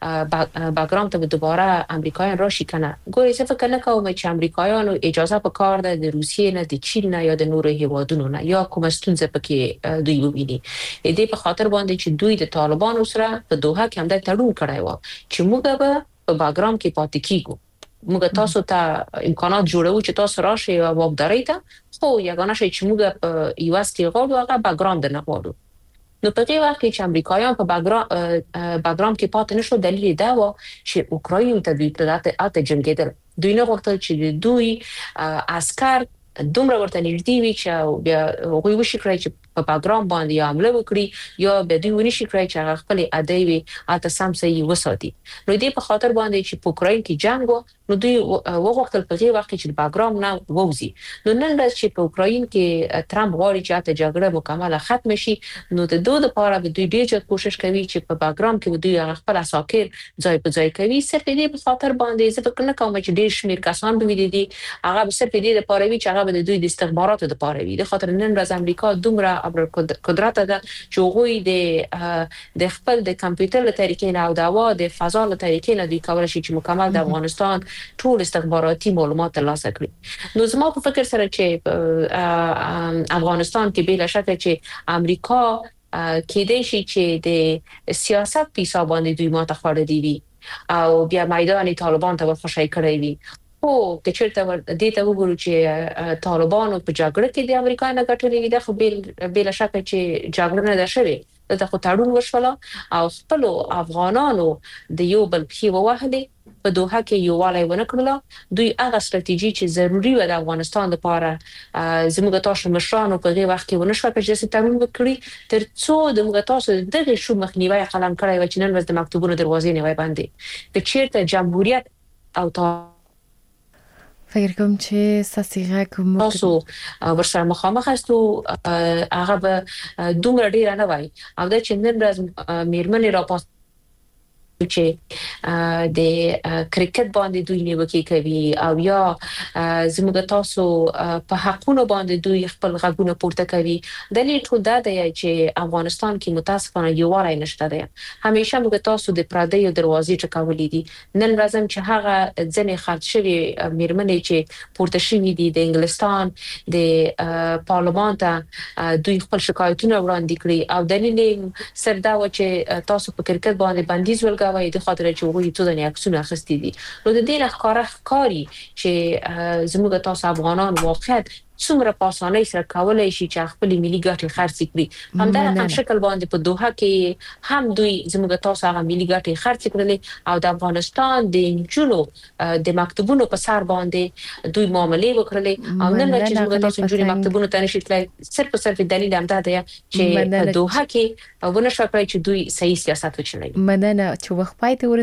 S4: باګراوند ته دوباره امریکایان راشي کنه ګورې څه فکر نه کوم چې امریکایانو اجازه په کار ده د روسیې نه د چین نه یا د نورو هیوادونو نه یا کوم ستونزه پکې دوی وویني دې په خاطر باندې چې دوی د طالبانو سره په دوحه کې هم د تړون کړی و چې موږ به په باګراوند کې پاتې کیږو موږ تاسو ته امکانات جوړو چې تاسو راشي او واکداري ته خو یګانه شي چې موږ په یو اس کې غواړو هغه باګراوند نه غواړو نو په دې وخت کې چې امریکایان په باګراوند کې پاتې نشو دلیل دا و چې اوکراین ته دوی ته اته جنگیدل دوی نه غوښتل چې دوی عسكر دومره ورته نږدې وي چې بیا هغوی وشي کړی چې په باګراوند باندې حمله وکړي یا به دوی ونشي کړی چې هغه خپل ادعای وي اته سم صحیح وساتي نو دې په خاطر باندې چې په اوکراین کې جنگ و نو دوی وغوښتل په دې وخت کې چې باګراوند نه ووزي نو نن ورځ چې په اوکراین کې ترامپ غواړي چې اته جګړه مکمله ختم شي نو د دوه لپاره به دوی ډېر کوشش کوي چې په باګراوند کې دوی هغه خپل اساکر ځای په ځای کوي صرف دې په خاطر باندې زه فکر نه کوم چې ډېر شمیر کسان به وي دي هغه به صرف دې لپاره وي چې هغه به دوی د استخباراتو لپاره وي د خاطر نن ورځ امریکا دومره ابر قدرت ده چې غوي د د خپل د کمپیوټر له طریقې نه او د هوا د فضا له طریقې نه دوی کولای شي چې مکمل د افغانستان ټول استخباراتي معلومات ترلاسه کړي نو زما په فکر سره چې افغانستان کې بلا شک چې امریکا کې د شي چې د سیاست په حساب باندې دوی ماته خوړلې دي او بیا میدان طالبان ته ورخشای کړی وي او که چیرته دې ته وګورو چې طالبانو په جګړه کې د امریکا نه ګټلې ده خو بل بل شک چې جګړه نه ده شوې دغه خو تړون وشول او خپل افغانانو د یو بل په وهلې په دوحه کې یو والي ونه کړل دوی هغه ستراتیژي چې ضروری و د افغانستان لپاره زموږ تاسو مشرانو په دې وخت کې ونه شو چې چې تړون وکړي تر څو د موږ تاسو دغه شو مخنیوي قلم کړی و چې نن ورځ د مکتوبونو دروازې نه وای باندې که چیرته جمهوریت او
S3: فکر کوم چې ساسیغه کوم
S4: تاسو ورسره مخامخ استو هغه به دومره ډیر نه وای او د چې نن ورځ میرمنې را پاس چې د کرکټ باندې دوی نیوکه کوي او یا زموږ تاسو په حقونو باندې دوی خپل غږونه پورته کوي. د لیټو دا دی چې افغانستان کې متاسفانه یو وړای نشته دی. همیشه موږ تاسو د پردیو دروازې ټکولې دي. نن ورځم چې هغه ځنې خرڅ شوی میرمنې چې پورته شوی دي د انګلستان د پارلمان ته دوی خپل شکایتونه وړاندې کړي او دلیل سردا و چې تاسو په کرکټ باندې بندیز ولګوي د خاطر چې وګړي ته د عکسونه اخستې دي. نو د دې ښکارا ښکاری چې زموږ تاسو افغانان واقعیت څومره په اسانۍ سره کولای شي چې خپل ملي ګټې خرڅ کړي. هم دا هم شکل باندې په دوحه کې هم دوی زموږ تاسو هغه ملي ګټې خرڅ کړلې او د افغانستان د جنو د مکتبونو په سر باندې دوی معاملې وکړلې او نن چې زموږ تاسو جوړي مکتبونو ته نشي تلای صرف صرف دلیل هم دا دی چې په دوحه کې ونه شو کړی چې دوی صحیح سیاست وچلوي.
S3: مننه چې وخت پای ته